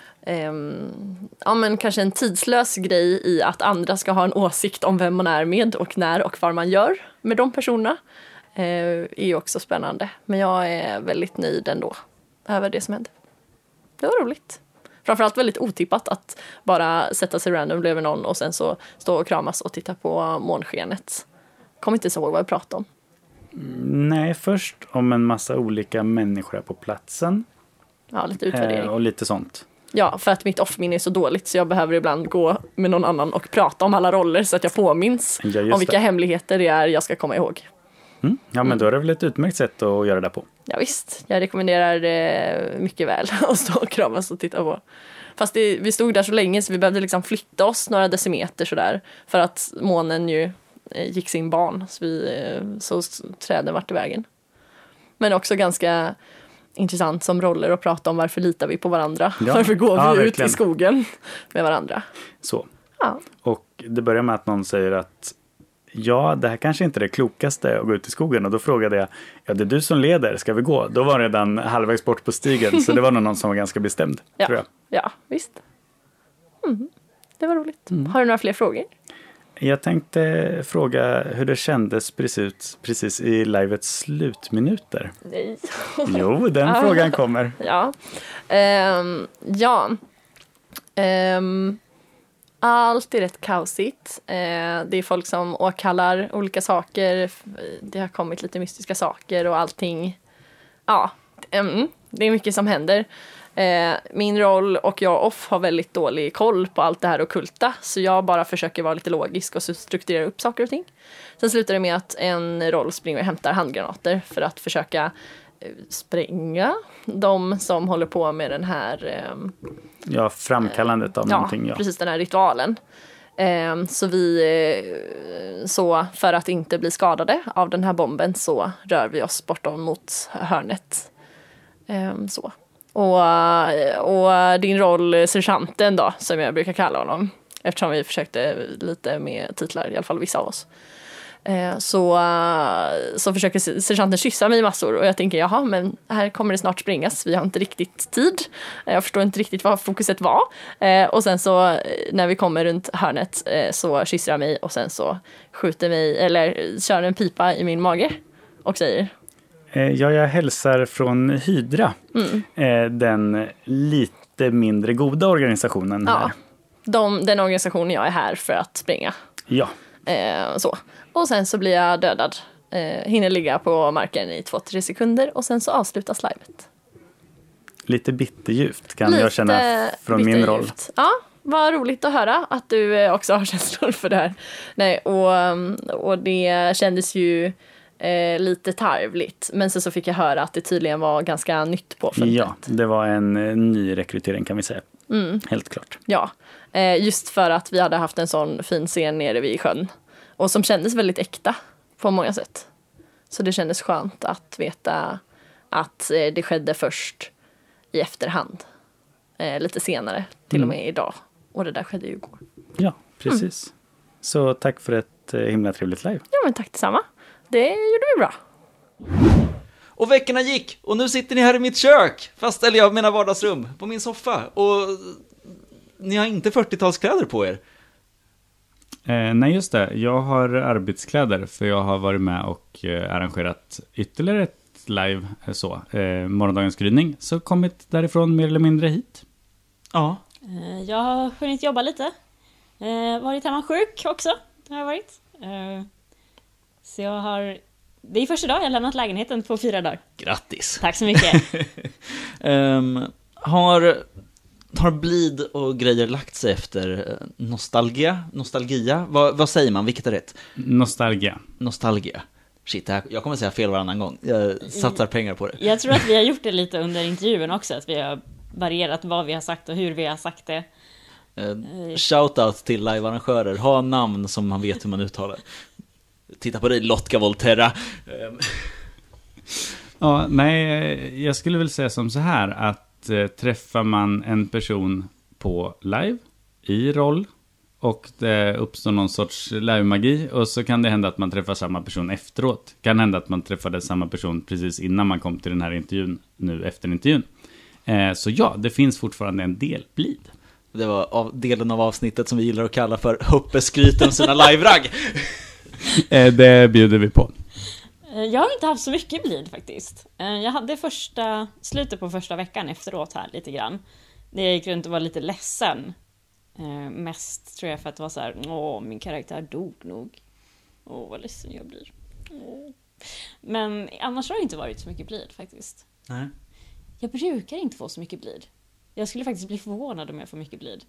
men kanske en tidslös grej i att andra ska ha en åsikt om vem man är med och när och vad man gör med de personerna. Är ju också spännande. Men jag är väldigt nöjd ändå över det som hände. Det var roligt. Framförallt väldigt otippat att bara sätta sig random bredvid någon och sen så stå och kramas och titta på månskenet. Kommer inte så ihåg vad jag pratade om. Nej, först om en massa olika människor på platsen. Ja, lite utvärdering. Och lite sånt. Ja, för att mitt off-minne är så dåligt så jag behöver ibland gå med någon annan och prata om alla roller så att jag påminns om vilka hemligheter det är jag ska komma ihåg. Ja, men då är det väl ett utmärkt sätt att göra det på. Ja visst, jag rekommenderar det mycket väl att stå och kramas och titta på. Fast vi stod där så länge så vi behövde liksom flytta oss några decimeter sådär. För att månen ju gick sin ban så träden vart i vägen. Men också ganska intressant som roller att prata om varför litar vi på varandra. Ja. Varför går vi ut i skogen med varandra. Så. Ja. Och det börjar med att någon säger att det här kanske inte är det klokaste att gå ut i skogen. Och då frågade jag, det är du som leder, ska vi gå? Då var det redan halvvägs bort på stigen. Så det var nog någon som var ganska bestämd, tror jag. Ja, visst. Det var roligt. Har du några fler frågor? Jag tänkte fråga hur det kändes precis i livets slutminuter. Nej. Jo, den frågan kommer. Ja. Allt är rätt kaosigt. Det är folk som åkallar olika saker. Det har kommit lite mystiska saker och allting. Ja, det är mycket som händer. Min roll och jag off har väldigt dålig koll på allt det här ockulta. Så jag bara försöker vara lite logisk och strukturera upp saker och ting. Sen slutar det med att en roll springer och hämtar handgranater för att försöka spränga de som håller på med den här framkallandet av någonting. Ja, precis, den här ritualen. Så för att inte bli skadade av den här bomben så rör vi oss bortom mot hörnet. Så. Och din roll, sergeanten då, som jag brukar kalla honom, eftersom vi försökte lite med titlar, i alla fall vissa av oss. Så försöker sergeanten kyssa mig massor och jag tänker, jaha, men här kommer det snart springas, vi har inte riktigt tid, jag förstår inte riktigt vad fokuset var, och sen så när vi kommer runt hörnet så kysser jag mig och sen så skjuter mig, eller kör en pipa i min mage och säger: jag hälsar från Hydra, den lite mindre goda organisationen här. Den organisationen jag är här för att springa. Ja. Så. Och sen så blir jag dödad. Hinner ligga på marken i 2-3 sekunder och sen så avslutas livet. Lite bitterljuvt kan jag känna från min roll. Ja, vad roligt att höra att du också har känslor för det här. Nej, och det kändes ju lite tarvligt. Men sen så fick jag höra att det tydligen var ganska nytt på fältet. Ja, det var en ny rekrytering kan vi säga. Helt klart. Ja, just för att vi hade haft en sån fin scen nere vid sjön. Och som kändes väldigt äkta på många sätt. Så det kändes skönt att veta att det skedde först i efterhand. Lite senare, till och med idag. Och det där skedde ju igår. Ja, precis. Så tack för ett himla trevligt live. Ja, men tack detsamma. Det gjorde vi bra. Och veckorna gick och nu sitter ni här i mitt kök. Fast, eller jag menar vardagsrum, på min soffa. Och ni har inte 40-talskläder på er. Nej, just det. Jag har arbetskläder för jag har varit med och arrangerat ytterligare ett live morgondagens gryning. Så kommit därifrån mer eller mindre hit. Ja. Jag har hunnit jobba lite. Varit hemma sjuk också. Har jag varit. Så jag har... Det är första dagen jag har lämnat lägenheten på 4 dagar. Grattis. Tack så mycket. Har blid och grejer lagt sig efter nostalgia? Vad säger man? Vilket är rätt? Nostalgia. Shit, jag kommer säga fel varannan gång. Jag satsar pengar på det. Jag tror att vi har gjort det lite under intervjun också. Att vi har varierat vad vi har sagt och hur vi har sagt det. Shoutout till livearrangörer. Ha namn som man vet hur man uttalar. Titta på dig, Lotka Volterra. Ja, nej, jag skulle väl säga som så här att träffar man en person på live i roll och det uppstår någon sorts live-magi och så kan det hända att man träffar samma person efteråt. Kan hända att man träffade samma person precis innan man kom till den här intervjun, nu efter intervjun. Så ja, det finns fortfarande en del blid. Det var delen av avsnittet som vi gillar att kalla för Huppeskryten sina live-ragg. Det bjuder vi på. Jag har inte haft så mycket blid faktiskt. Jag hade slutet på första veckan efteråt här lite grann. Jag gick runt och var lite ledsen. Mest tror jag för att det var så här: min karaktär dog nog. Vad ledsen jag blir. Men annars har det inte varit så mycket blid faktiskt. Nej. Jag brukar inte få så mycket blid. Jag skulle faktiskt bli förvånad om jag får mycket blid.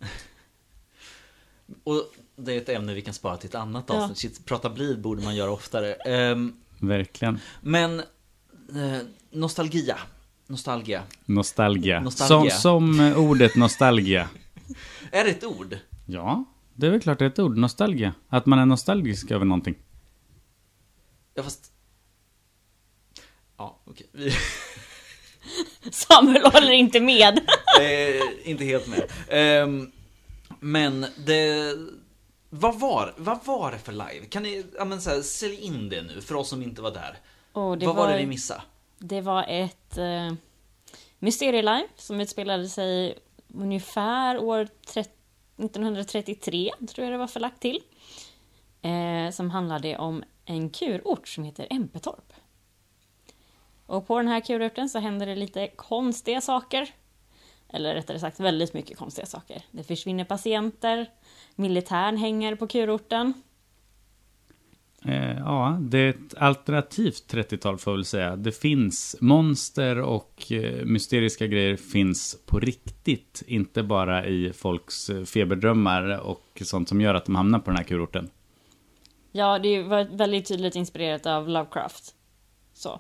Och det är ett ämne vi kan spara till ett annat avsnitt. Prata blid borde man göra oftare. Verkligen. Men nostalgia. Som ordet nostalgia. Är det ett ord? Ja, det är väl klart det är ett ord. Nostalgia. Att man är nostalgisk över någonting. Ja, fast... Ja, okej. Samuel håller inte med. Inte helt med. Men det... Vad var det för live? Kan ni sälja in det nu för oss som inte var där? Vad var det vi missade? Det var ett mysterielive som utspelade sig ungefär år 1933, tror jag det var förlagt till. Som handlade om en kurort som heter Empetorp. Och på den här kurorten så hände det lite konstiga saker. Eller rättare sagt väldigt mycket konstiga saker. Det försvinner patienter, militären hänger på kurorten. Ja, det är ett alternativt 30-tal får jag väl säga. Det finns monster och mysteriska grejer finns på riktigt. Inte bara i folks feberdrömmar och sånt som gör att de hamnar på den här kurorten. Ja, det var väldigt tydligt inspirerat av Lovecraft. Så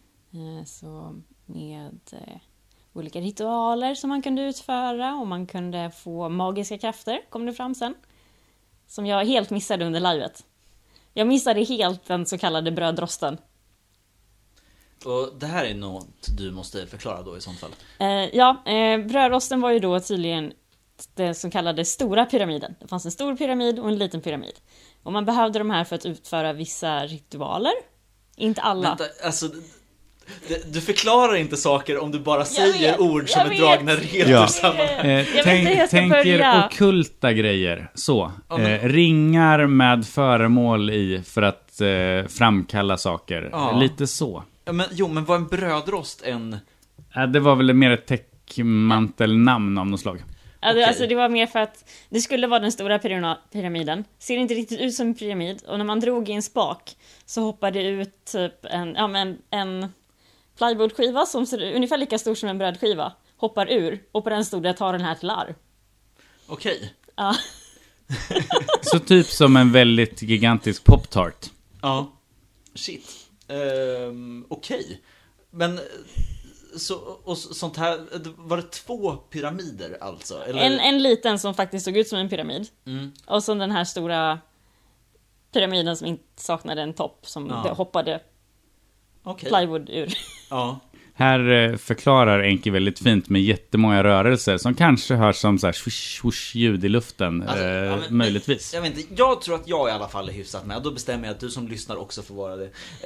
med olika ritualer som man kunde utföra och man kunde få magiska krafter, kom det fram sen. Som jag helt missade under livet. Jag missade helt den så kallade brödrosten. Och det här är något du måste förklara då i sånt fall. Brödrosten var ju då tydligen det som kallades stora pyramiden. Det fanns en stor pyramid och en liten pyramid. Och man behövde de här för att utföra vissa ritualer. Inte alla. Vänta, alltså... Du förklarar inte saker om du bara säger ord som är dragna rent ur sammanhang. Tänk er ockulta grejer. Så. Ringar med föremål i för att framkalla saker. Ja. Lite så. Ja, men var en brödrost en... Det var väl mer ett täckmantelnamn av något slag. Alltså det var mer för att det skulle vara den stora pyramiden. Ser inte riktigt ut som en pyramid. Och när man drog i en spak så hoppade det ut typ en plywoodskiva som ser ungefär lika stor som en brödskiva. Hoppar ur och på den stod det ta den här till arv. Okej. Ja. Så typ som en väldigt gigantisk pop-tart. Ja. Shit. Okej. Men... och sånt här, var det 2 pyramider alltså? Eller? En liten som faktiskt såg ut som en pyramid. Och så den här stora pyramiden som inte saknade en topp som det hoppade plywood ur. Ja. Här förklarar Enki väldigt fint med jättemånga rörelser som kanske hörs som så här swoosh ljud i luften, möjligtvis. Jag vet inte, jag tror att jag i alla fall är hyfsat med. Då bestämmer jag att du som lyssnar också får vara det.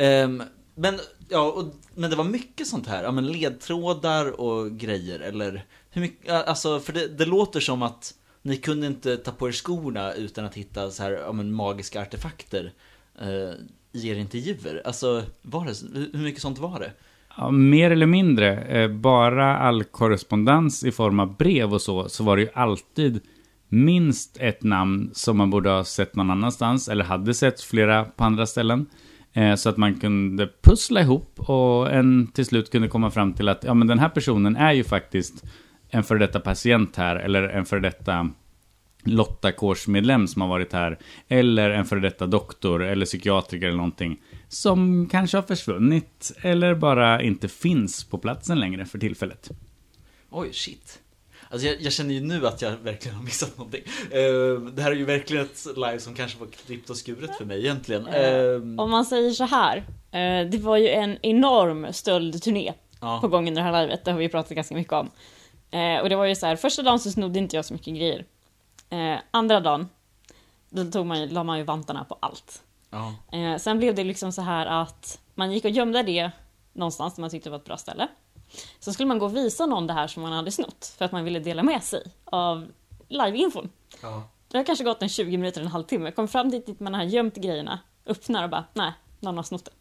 Men det var mycket sånt här, ledtrådar och grejer, eller hur mycket, alltså för det låter som att ni kunde inte ta på er skorna utan att hitta så här magiska artefakter i er intervjuer. Alltså hur mycket sånt var det? Ja, mer eller mindre. Bara all korrespondens i form av brev och så var det ju alltid minst ett namn som man borde ha sett någon annanstans eller hade sett flera på andra ställen. Så att man kunde pussla ihop och till slut kunde komma fram till att men den här personen är ju faktiskt en för detta patient här, eller en för detta Lottakårsmedlem som har varit här, eller en för detta doktor eller psykiatriker eller någonting som kanske har försvunnit eller bara inte finns på platsen längre för tillfället. Oj, shit. Alltså jag känner ju nu att jag verkligen har missat någonting. Det här är ju verkligen ett live som kanske var klippt och skuret för mig egentligen. Om man säger så här, det var ju en enorm stöldturné på gång under det här livet. Det har vi pratat ganska mycket om. Och det var ju så här, första dagen så snodde inte jag så mycket grejer. Andra dagen då la man ju vantarna på allt. Sen blev det liksom så här att man gick och gömde det någonstans där man tyckte det var ett bra ställe. Så skulle man gå och visa någon det här som man hade snott för att man ville dela med sig av live-infon. Det har kanske gått en 20 minuter, en halvtimme. Kom fram dit man har gömt grejerna, öppnar och bara, nej, någon har snott det.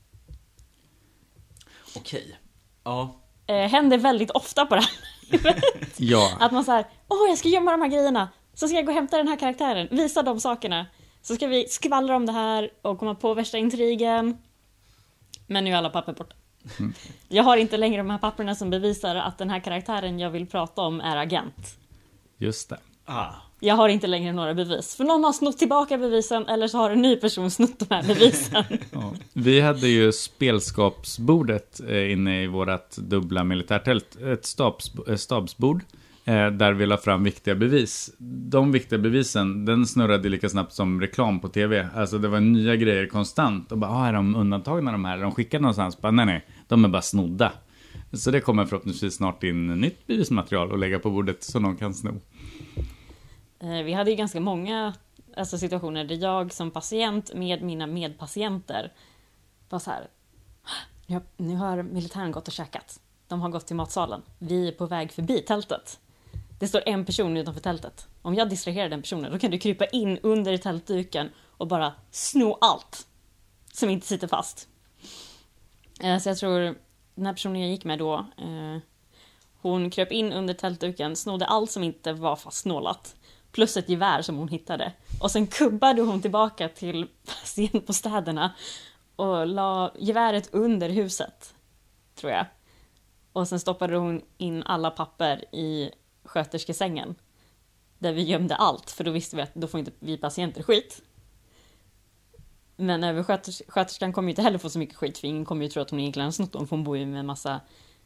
Okej. Ja. Händer väldigt ofta på det här. Ja. Att man säger, jag ska gömma de här grejerna. Så ska jag gå och hämta den här karaktären. Visa de sakerna. Så ska vi skvallra om det här och komma på värsta intrigen. Men nu är alla papper borta. Jag har inte längre de här papperna som bevisar att den här karaktären jag vill prata om är agent. Just det. Jag har inte längre några bevis. För någon har snott tillbaka bevisen eller så har en ny person snott de här bevisen. Vi hade ju spelskapsbordet inne i vårat dubbla militärtält. Ett stabsbord där vi la fram viktiga bevis. De viktiga bevisen, den snurrade lika snabbt som reklam på tv. Alltså det var nya grejer konstant. Och bara, är de undantagna de här? De skickade någonstans. Bara, nej, de är bara snodda. Så det kommer förhoppningsvis snart in nytt bevismaterial och lägga på bordet så någon kan sno. Vi hade ju ganska många situationer där jag som patient med mina medpatienter var så här, nu har militären gått och käkat. De har gått till matsalen. Vi är på väg förbi tältet. Det står en person utanför tältet. Om jag distraherar den personen, då kan du krypa in under tältduken och bara sno allt som inte sitter fast. Så jag tror den här personen jag gick med då, Hon kröp in under tältduken, snodde allt som inte var fastnålat. Plus ett gevär som hon hittade. Och sen kubbade hon tillbaka till patientbostäderna och la geväret under huset, tror jag. Och sen stoppade hon in alla papper i sköterskesängen. Där vi gömde allt, för då visste vi att då får inte vi patienter skit. Men översköterskan kommer ju inte heller få så mycket skit, för ingen kommer ju tro att hon egentligen har snott dem, för hon bor ju med en massa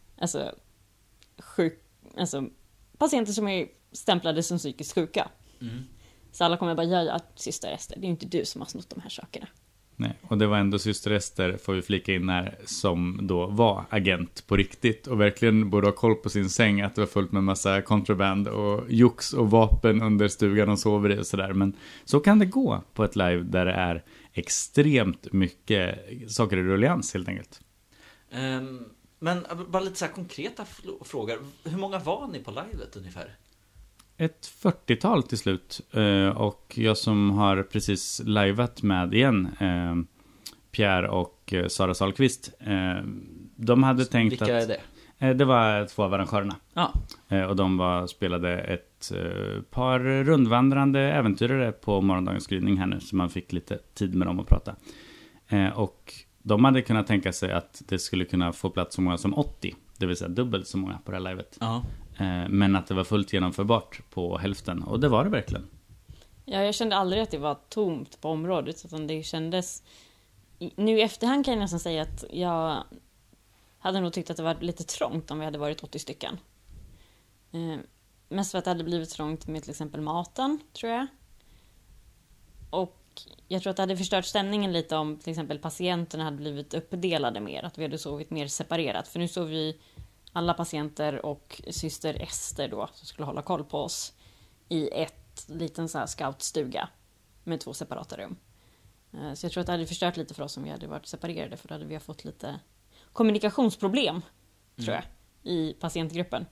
patienter som är stämplade som psykiskt sjuka. Så alla kommer bara, ja, syster Ester, det är ju inte du som har snott de här sakerna. Nej, och det var ändå syster Ester, får vi flika in här, som då var agent på riktigt och verkligen borde ha koll på sin säng, att det var fullt med massa kontraband och jox och vapen under stugan och sover i och sådär. Men så kan det gå på ett live där det är extremt mycket saker i ruljans helt enkelt. Men bara lite så här konkreta frågor. Hur många var ni på livet ungefär? Ett 40-tal till slut. Och jag som har precis liveat med igen, Pierre och Sara Sahlqvist, de hade tänkt vilka att... är det? Det var 2 av arrangörerna. Ja. Och de spelade ett par rundvandrande äventyrare på morgondagens skrivning här nu, så man fick lite tid med dem att prata. Och de hade kunnat tänka sig att det skulle kunna få plats så många som 80, det vill säga dubbelt så många på det här livet. Ja. Men att det var fullt genomförbart på hälften, och det var det verkligen. Ja, jag kände aldrig att det var tomt på området, utan det kändes... Nu i efterhand kan jag nästan säga att jag hade nog tyckt att det var lite trångt om vi hade varit 80 stycken. Mest för att det hade blivit trångt med till exempel maten, tror jag. Och jag tror att det hade förstört stämningen lite om till exempel patienterna hade blivit uppdelade mer. Att vi hade sovit mer separerat. För nu sov vi alla patienter och syster Ester då, som skulle hålla koll på oss, i ett liten så här scoutstuga med 2 separata rum. Så jag tror att det hade förstört lite för oss om vi hade varit separerade, för då hade vi fått lite kommunikationsproblem, tror jag, i patientgruppen.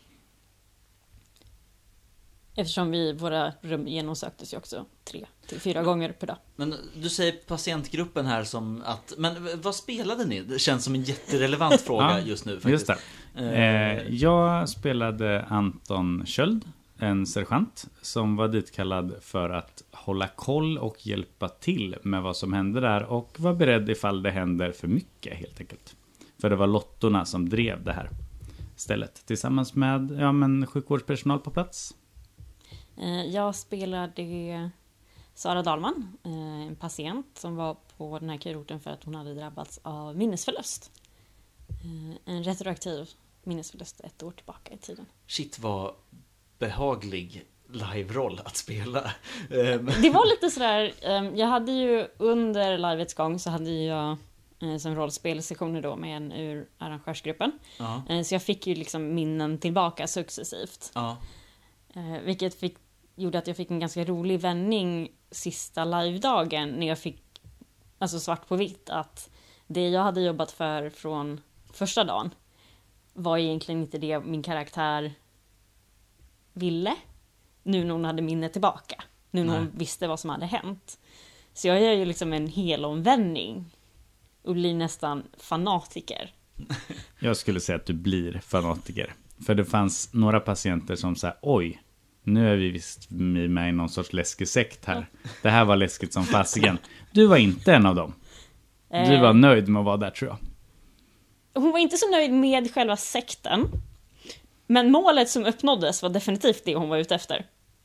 Eftersom våra rum genomsöktes ju också 3-4 gånger per dag. Men du säger patientgruppen här som att... Men vad spelade ni? Det känns som en jätterelevant fråga just nu faktiskt. Just det. Jag spelade Anton Sköld, en sergeant som var ditkallad för att hålla koll och hjälpa till med vad som hände där, och var beredd ifall det händer för mycket helt enkelt. För det var lottorna som drev det här stället tillsammans med sjukvårdspersonal på plats. Jag spelade Sara Dahlman, en patient som var på den här kurorten för att hon hade drabbats av minnesförlust. En retroaktiv minnesförlust 1 år tillbaka i tiden. Shit, vad behaglig live-roll att spela. Det var lite sådär, jag hade ju under livets gång så hade jag som rollspelsessioner då med en ur arrangörsgruppen. Så jag fick ju liksom minnen tillbaka successivt. Vilket gjorde att jag fick en ganska rolig vändning sista live-dagen när jag fick svart på vitt att det jag hade jobbat för från första dagen var egentligen inte det min karaktär ville. Nu när hon hade minnet tillbaka. Nu när hon visste vad som hade hänt. Så jag gör ju liksom en hel omvändning och blir nästan fanatiker. Jag skulle säga att du blir fanatiker. För det fanns några patienter som sa, oj, nu är vi visst med i någon sorts läskig sekt här. Det här var läskigt som fasiken. Du var inte en av dem. Du var nöjd med att vara där, tror jag. Hon var inte så nöjd med själva sekten. Men målet som uppnåddes var definitivt det hon var ute efter.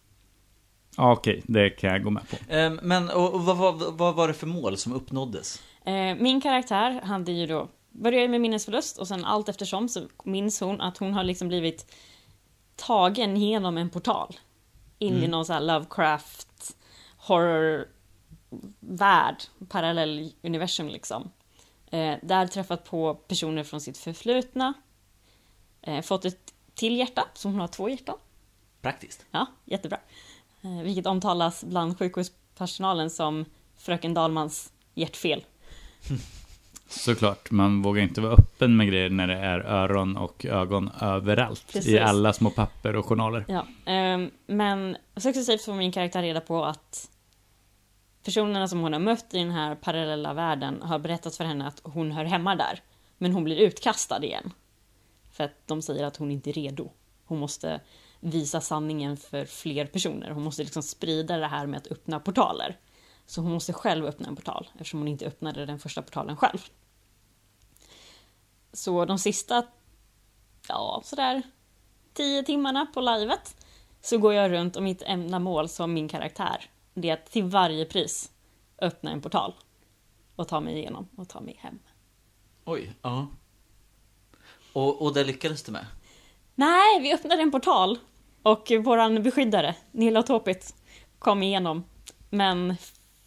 Okej, det kan jag gå med på. Men och vad var det för mål som uppnåddes? Min karaktär hade ju då började med minnesförlust, och sen allt eftersom så minns hon att hon har liksom blivit tagen genom en portal in i någon sån här Lovecraft horror värld, parallell universum liksom. Där träffat på personer från sitt förflutna, fått ett till hjärta, så hon har 2 hjärtan. Praktiskt. Ja, jättebra. Vilket omtalas bland sjukhuspersonalen som fröken Dahlmans hjärtfel. Såklart, man vågar inte vara öppen med grejer när det är öron och ögon överallt. Precis. I alla små papper och journaler. Ja, men successivt får min karaktär reda på att personerna som hon har mött i den här parallella världen har berättat för henne att hon hör hemma där. Men hon blir utkastad igen. För att de säger att hon inte är redo. Hon måste visa sanningen för fler personer. Hon måste liksom sprida det här med att öppna portaler. Så hon måste själv öppna en portal eftersom hon inte öppnade den första portalen själv. Så de sista 10 timmarna på livet så går jag runt och mitt enda mål som min karaktär, det är att till varje pris öppna en portal och ta mig igenom och ta mig hem. Oj, ja. Och det lyckades du med? Nej, vi öppnade en portal och våran beskyddare, Nylautopit, kom igenom, men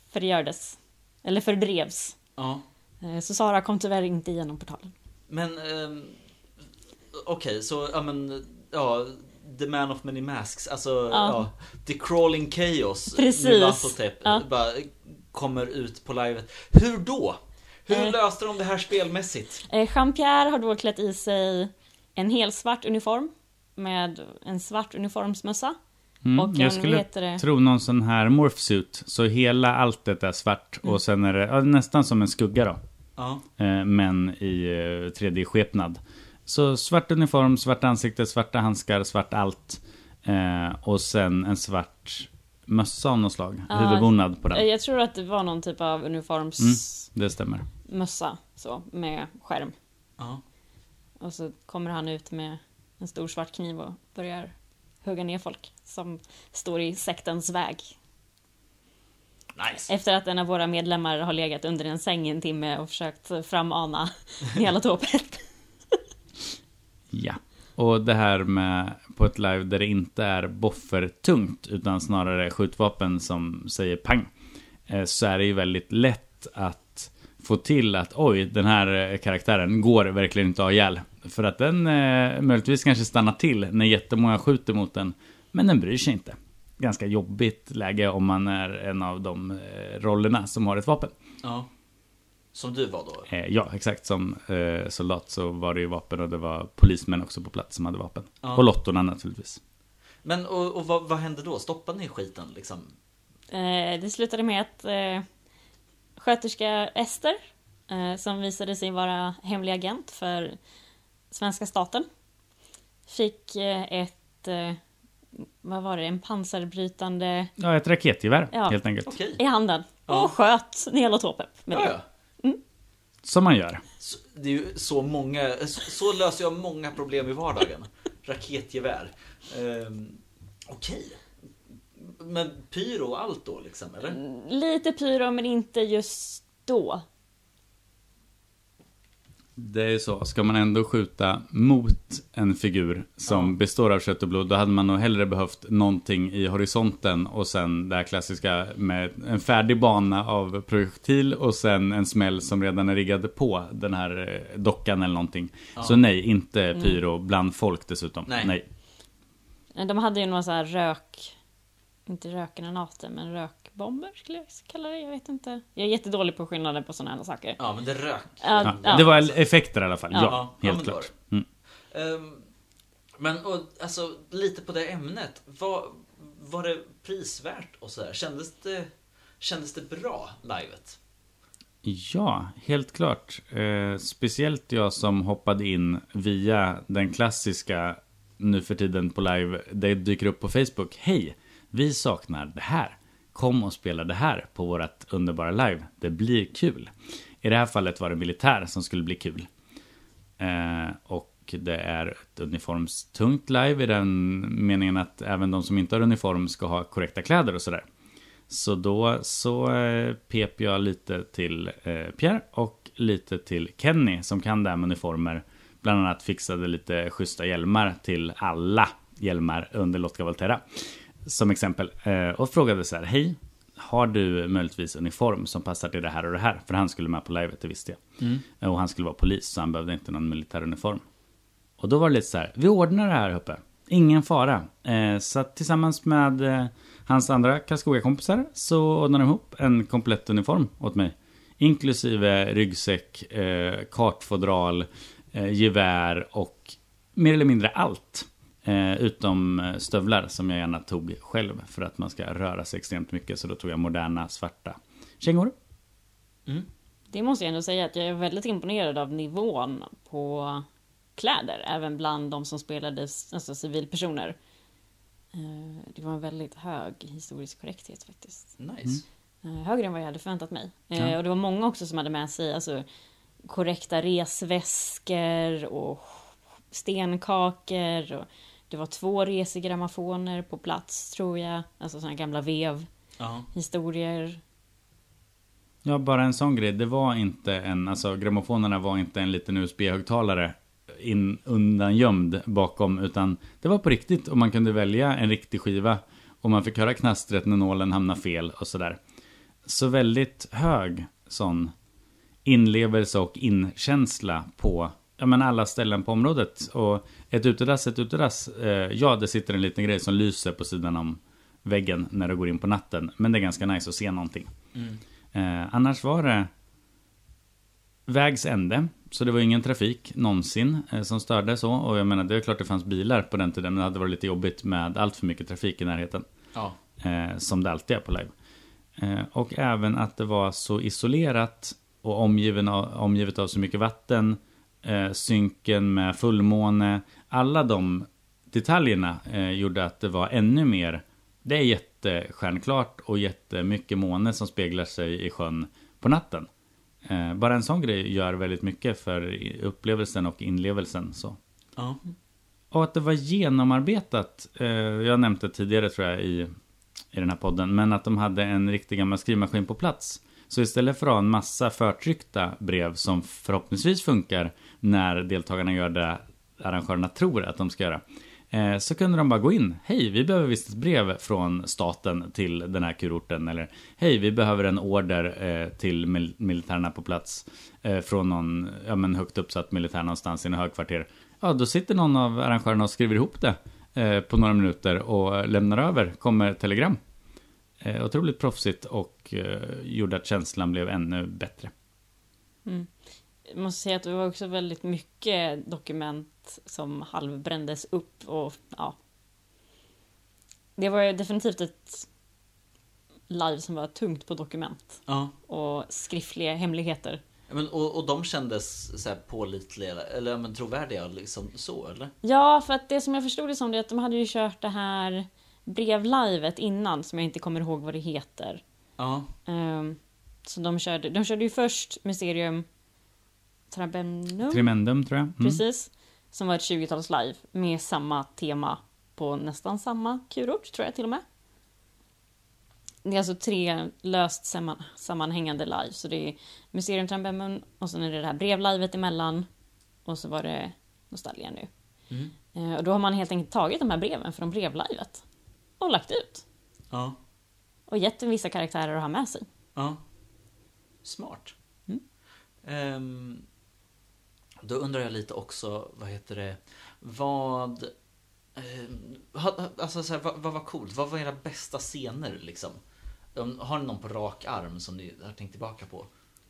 fördrevs. Ja. Så Sara kom tyvärr inte igenom portalen. Men okej, så The Man of Many Masks, alltså The Crawling Chaos. Precis. Nylautotep bara kommer ut på livet. Hur då? Hur löste de det här spelmässigt? Jean-Pierre har då klätt i sig en helt svart uniform med en svart uniformsmössa. Och jag skulle tro någon sån här morphsuit. Så hela alltet är svart och sen är det nästan som en skugga då. Ja. Men i 3D-skepnad. Så svart uniform, svart ansikte, svarta handskar, svart allt. Och sen en svart mössa av något slag. Huvudbonad på den. Jag tror att det var någon typ av det stämmer. Mössa så, med skärm. Ja. Och så kommer han ut med en stor svart kniv och börjar hugga ner folk som står i sektens väg. Nice. Efter att en av våra medlemmar har legat under en säng en timme och försökt framana Nylautopet. Ja. Och det här med på ett live där det inte är boffertungt utan snarare skjutvapen som säger pang, så är det ju väldigt lätt att få till att den här karaktären går verkligen inte att ha ihjäl. För att den möjligtvis kanske stannar till när jättemånga skjuter mot den, men den bryr sig inte. Ganska jobbigt läge om man är en av de rollerna som har ett vapen. Ja. Som du var då? Ja, exakt. Som soldat så var det ju vapen och det var polismän också på plats som hade vapen. Ja. Och lottorna naturligtvis. Men och vad hände då? Stoppade ni skiten liksom? Det slutade med att sköterska Ester, som visade sig vara hemlig agent för svenska staten, fick en pansarbrytande... Ja, ett raketgevär helt enkelt. Okay. I handen. Och sköt Nylautopet med det. Som man gör. Det är ju så löser jag många problem i vardagen. Raketgevär. Okej. Men pyro och allt då liksom, eller? Lite pyro, men inte just då. Det är så, ska man ändå skjuta mot en figur som består av kött och blod, då hade man nog hellre behövt någonting i horisonten och sen det här klassiska med en färdig bana av projektil och sen en smäll som redan är riggad på den här dockan eller någonting. Så nej, inte pyro bland folk dessutom. Nej. De hade ju några så här inte rökgranater, men rökbomber skulle jag kalla det, jag vet inte. Jag är jättedålig på skillnaden på sådana här saker. Ja, men det rök. Det var effekter i alla fall, helt klart. Men alltså, lite på det ämnet, var det prisvärt och så där? Kändes det bra, livet? Ja, helt klart. Speciellt jag som hoppade in via den klassiska nu för tiden på live, det dyker upp på Facebook. Hej, vi saknar det här. Kom och spela det här på vårat underbara live. Det blir kul. I det här fallet var det militär som skulle bli kul. Och det är ett uniformstungt live i den meningen att även de som inte har uniform ska ha korrekta kläder och sådär. Så då pep jag lite till Pierre och lite till Kenny som kan det här med uniformer. Bland annat fixade lite schyssta hjälmar till alla hjälmar under Lotka Volterra. Som exempel. Och frågade så här, hej, har du möjligtvis uniform som passar till det här och det här? För han skulle med på livet, det visste jag. Och han skulle vara polis så han behövde inte någon militär uniform. Och då var det lite så här, vi ordnar det här uppe. Ingen fara. Så tillsammans med hans andra Karlskoga-kompisar så ordnade de ihop en komplett uniform åt mig. Inklusive ryggsäck, kartfodral, gevär och mer eller mindre allt. Utom stövlar som jag gärna tog själv för att man ska röra sig extremt mycket. Så då tog jag moderna svarta kängor. Det måste jag ändå säga att jag är väldigt imponerad av nivån på kläder även bland de som spelade, alltså civilpersoner. Det var en väldigt hög historisk korrekthet faktiskt. Nice. Högre än vad jag hade förväntat mig. Ja. Och det var många också som hade med sig alltså, korrekta resväskor och stenkakor. Och det var 2 resegrammofoner på plats, tror jag. Alltså sådana gamla vevhistorier. Ja, bara en sån grej. Det var inte alltså grammofonerna var inte en liten USB-högtalare undangömd bakom, utan det var på riktigt och man kunde välja en riktig skiva och man fick höra knastret när nålen hamnade fel och sådär. Så väldigt hög sån inlevelse och inkänsla på alla ställen på området. Och ett utedass, det sitter en liten grej som lyser på sidan om väggen när du går in på natten, men det är ganska nice att se någonting. Annars var det vägs ände, så det var ingen trafik någonsin som störde så. Och jag menar, det är klart det fanns bilar på den tiden, men det hade varit lite jobbigt med allt för mycket trafik i närheten. Som det alltid är på live. Och även att det var så isolerat och omgivet av så mycket vatten, synken med fullmåne, alla de detaljerna gjorde att det var ännu mer. Det är jättestjärnklart och jättemycket måne som speglar sig i sjön på natten. Bara en sån grej gör väldigt mycket för upplevelsen och inlevelsen. Så. Ja. Och att det var genomarbetat. Jag nämnde tidigare tror jag i den här podden. Men att de hade en riktig gammal skrivmaskin på plats. Så istället för att ha en massa förtryckta brev som förhoppningsvis funkar när deltagarna gör det arrangörerna tror att de ska göra. Så kunde de bara gå in. Hej, vi behöver visst ett brev från staten till den här kurorten. Eller hej, vi behöver en order till militärerna på plats från någon högt uppsatt militär någonstans i en högkvarter. Ja, då sitter någon av arrangörerna och skriver ihop det på några minuter och lämnar över. Kommer telegram. Otroligt proffsigt och gjorde att känslan blev ännu bättre. Jag måste säga att det var också väldigt mycket dokument som halvbrändes upp och ja. Det var definitivt ett live som var tungt på dokument. Ja. Och skriftliga hemligheter. Men, och de kändes så här pålitliga eller trovärdiga liksom så, eller? Ja, för att det som jag förstod det som det är att de hade ju kört det här brevlivet innan som jag inte kommer ihåg vad det heter. Ja. Så de körde ju först Mysterium Tremendum tror jag. Precis. Som var ett 20-tals live med samma tema på nästan samma kurort, tror jag till och med. Det är alltså 3 löst sammanhängande live. Så det är Mysterium Trembemmen och sen är det här brevlivet emellan. Och så var det Nostalgia nu. Och då har man helt enkelt tagit de här breven från brevlivet och lagt ut. Ja. Och gett vissa karaktärer att ha med sig. Ja. Smart. Då undrar jag lite också, vad var coolt? Vad var era bästa scener liksom? Har ni någon på rak arm som ni har tänkt tillbaka på?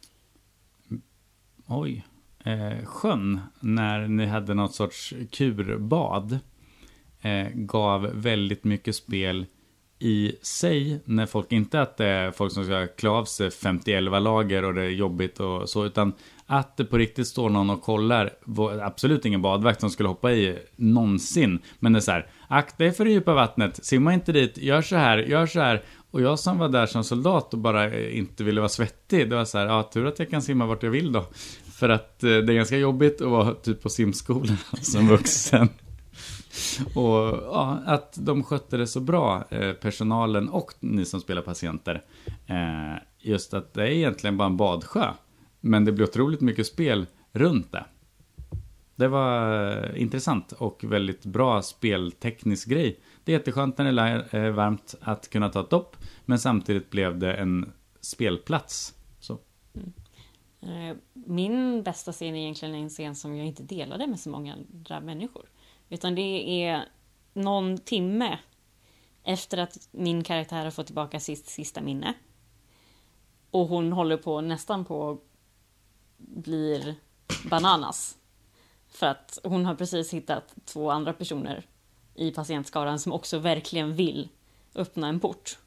Oj. Sjön, när ni hade något sorts kurbad, gav väldigt mycket spel i sig, när folk inte att det är folk som ska klä av sig 50-11 lager och det är jobbigt och så, utan att det på riktigt står någon och kollar. Absolut ingen badvakt som skulle hoppa i någonsin, men det är så här: akta dig för det djupa vattnet, simma inte dit, gör så här. Och jag som var där som soldat och bara inte ville vara svettig, det var så här, ja, tur att jag kan simma vart jag vill då, för att det är ganska jobbigt att vara typ på simskolan som vuxen. Och ja, att de skötte det så bra, personalen och ni som spelar patienter, just att det är egentligen bara en badsjö, men det blir otroligt mycket spel runt det. Det var intressant och väldigt bra spelteknisk grej. Det är jätteskönt när det är varmt att kunna ta ett dopp, men samtidigt blev det en spelplats. Så. Min bästa scen är egentligen en scen som jag inte delade med så många andra människor. Utan det är någon timme efter att min karaktär har fått tillbaka sitt sista minne. Och hon håller på nästan på blir bananas. För att hon har precis hittat 2 andra personer i patientskaran som också verkligen vill öppna en port.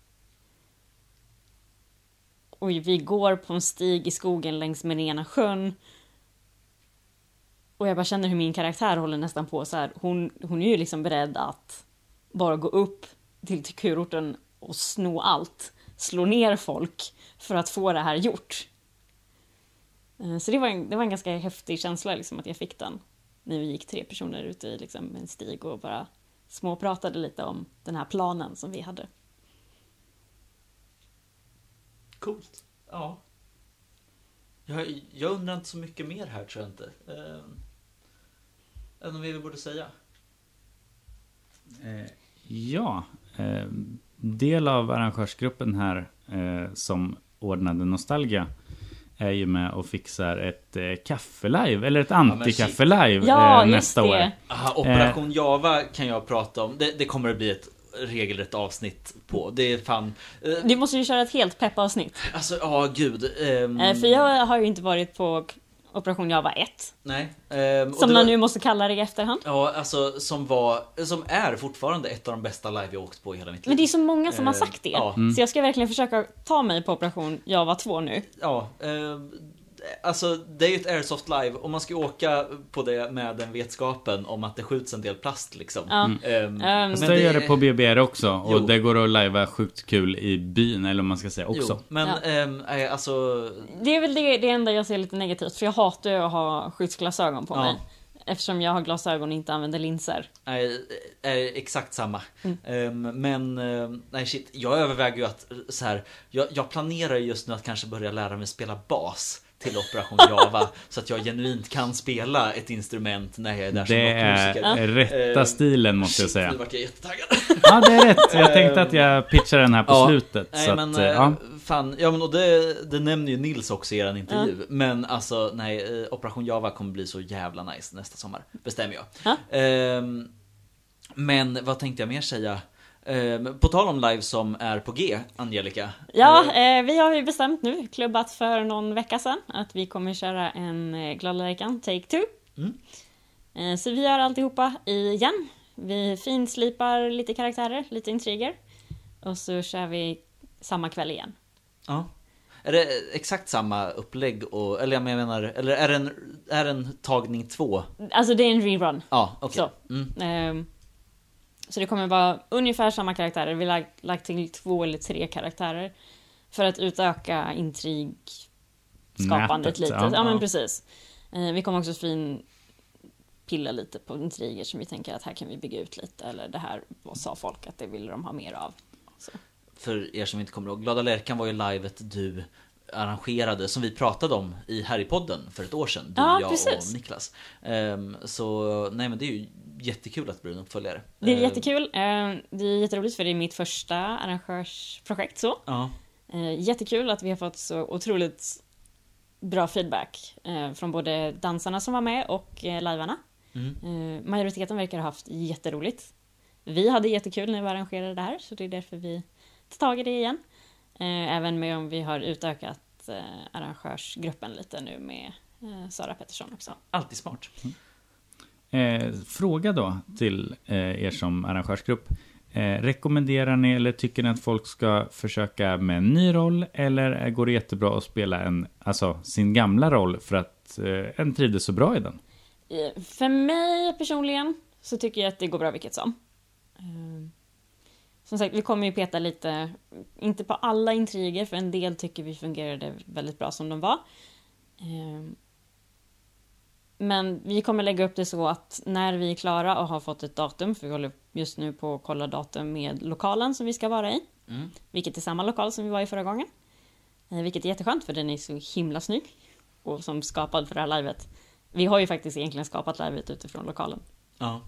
Och vi går på en stig i skogen längs med den ena sjön. Och jag bara känner hur min karaktär håller nästan på så här. Hon är ju liksom beredd att bara gå upp till kurorten och sno allt. Slå ner folk för att få det här gjort. Så det var en ganska häftig känsla liksom, att jag fick den. När vi gick 3 personer ute i liksom, en stig och bara småpratade lite om den här planen som vi hade. Coolt. Ja. Jag undrar inte så mycket mer här, tror jag inte. Än om vi borde säga. Del av arrangörsgruppen här som ordnade Nostalgia är ju med och fixar ett kaffelive, eller ett anti-kaffelive nästa år. Aha, Operation Java kan jag prata om. Det kommer att bli ett regelrätt avsnitt på. Det är fan... Du måste ju köra ett helt peppavsnitt. Alltså, gud. För jag har ju inte varit på Operation Java 1. Nej. Som man nu måste kalla det i efterhand. Ja, alltså som är fortfarande ett av de bästa live jag åkt på i hela mitt liv. Men det är så många som har sagt det. Ja. Så jag ska verkligen försöka ta mig på Operation Java 2 nu. Ja, alltså det är ju ett Airsoft live och man ska åka på det med den vetskapen om att det skjuts en del plast liksom. Men det gör det på BBR också. Och det går att livea sjukt kul i byn, eller om man ska säga också. Men alltså... Det är väl det enda jag ser lite negativt. För jag hatar att ha skyddsglasögon på mig. Eftersom jag har glasögon och inte använder linser. Exakt samma. Men nej shit, jag överväger ju att så här, jag planerar just nu att kanske börja lära mig spela bas till Operation Java så att jag genuint kan spela ett instrument när jag är där som rockmusiker. Det är rätta stilen, måste jag säga. Nu vart jag jättetaggad. Ja, det är rätt. Jag tänkte att jag pitchar den här på slutet. Nej, så men fan, men och det nämner ju Nils också i er intervju. Men alltså, nej, Operation Java kommer bli så jävla nice nästa sommar. Bestämmer jag. Men vad tänkte jag mer säga? På tal om live som är på G, Angelica. Ja, vi har ju bestämt nu, klubbat för någon vecka sedan, att vi kommer köra en Glada Lärkan Take 2. Så vi gör alltihopa igen. Vi finslipar lite karaktärer, lite intriger. Och så kör vi samma kväll igen. Ja. Är det exakt samma upplägg? Eller jag menar, eller är det en tagning 2? Alltså det är en rerun. Ja, okej. Så det kommer vara ungefär samma karaktärer. Vi har lagt till 2 eller 3 karaktärer för att utöka intrigskapandet lite. Ja, men precis. Vi kommer också pilla lite på intriger som vi tänker att här kan vi bygga ut lite. Eller det här sa folk att det vill de ha mer av. Så. För er som inte kommer ihåg, Glada Lärkan var ju livet du arrangerade som vi pratade om i Harrypodden för ett år sedan. Du, jag precis. och Niklas. Så nej, men det är ju jättekul att det blir en uppföljare. Det är jättekul. Det är jätteroligt för det är mitt första arrangörsprojekt så. Jättekul att vi har fått så otroligt bra feedback från både dansarna som var med och livearna. Majoriteten verkar ha haft jätteroligt. Vi hade jättekul när vi arrangerade det här, så det är därför vi tar tag i det igen. Även med om vi har utökat arrangörsgruppen lite nu med Sara Pettersson också. Alltid smart. Fråga då till er som arrangörsgrupp. Rekommenderar ni eller tycker ni att folk ska försöka med en ny roll, eller går det jättebra att spela sin gamla roll för att en trivdes så bra i den? För mig personligen så tycker jag att det går bra vilket som. Som sagt, vi kommer ju peta lite, inte på alla intriger, för en del tycker vi fungerade väldigt bra som de var. Men vi kommer lägga upp det så att när vi är klara och har fått ett datum, för vi håller just nu på att kolla datum med lokalen som vi ska vara i. Vilket är samma lokal som vi var i förra gången. Vilket är jätteskönt, för den är så himla snygg. Och som skapad för det här livet. Vi har ju faktiskt egentligen skapat livet utifrån lokalen. Ja.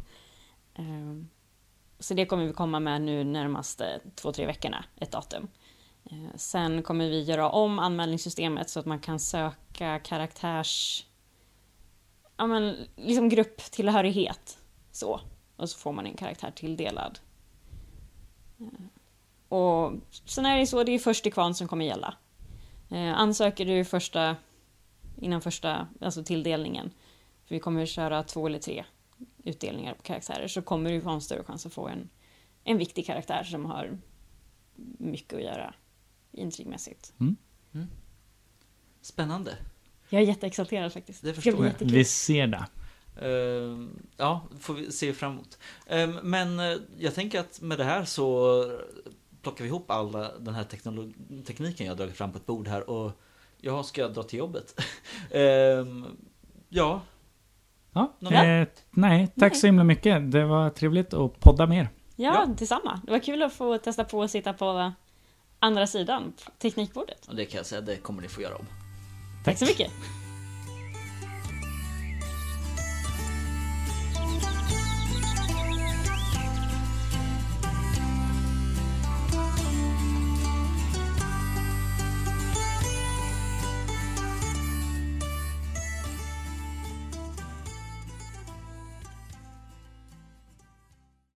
Så det kommer vi komma med nu närmaste 2-3 veckorna, ett datum. Sen kommer vi göra om anmälningssystemet så att man kan söka liksom grupptillhörighet. Så. Och så får man en karaktär tilldelad. Och sen är det så, det är först till kvarn som kommer gälla. Ansöker du innan första tilldelningen, för vi kommer att köra 2 eller 3 utdelningar på karaktärer, så kommer du få en större chans att få en viktig karaktär som har mycket att göra intrigmässigt. Spännande. Jag är jätteexalterad faktiskt. Det förstår jag. Vi ser det. Ja, får vi se fram emot. Men jag tänker att med det här så plockar vi ihop all den här tekniken jag har dragit fram på ett bord här och jag ska dra till jobbet. Ja. Nej, tack så himla mycket. Det var trevligt att podda med er. Ja, detsamma. Det var kul att få testa på att sitta på andra sidan teknikbordet. Och det kan jag säga, det kommer ni få göra om. Tack så mycket.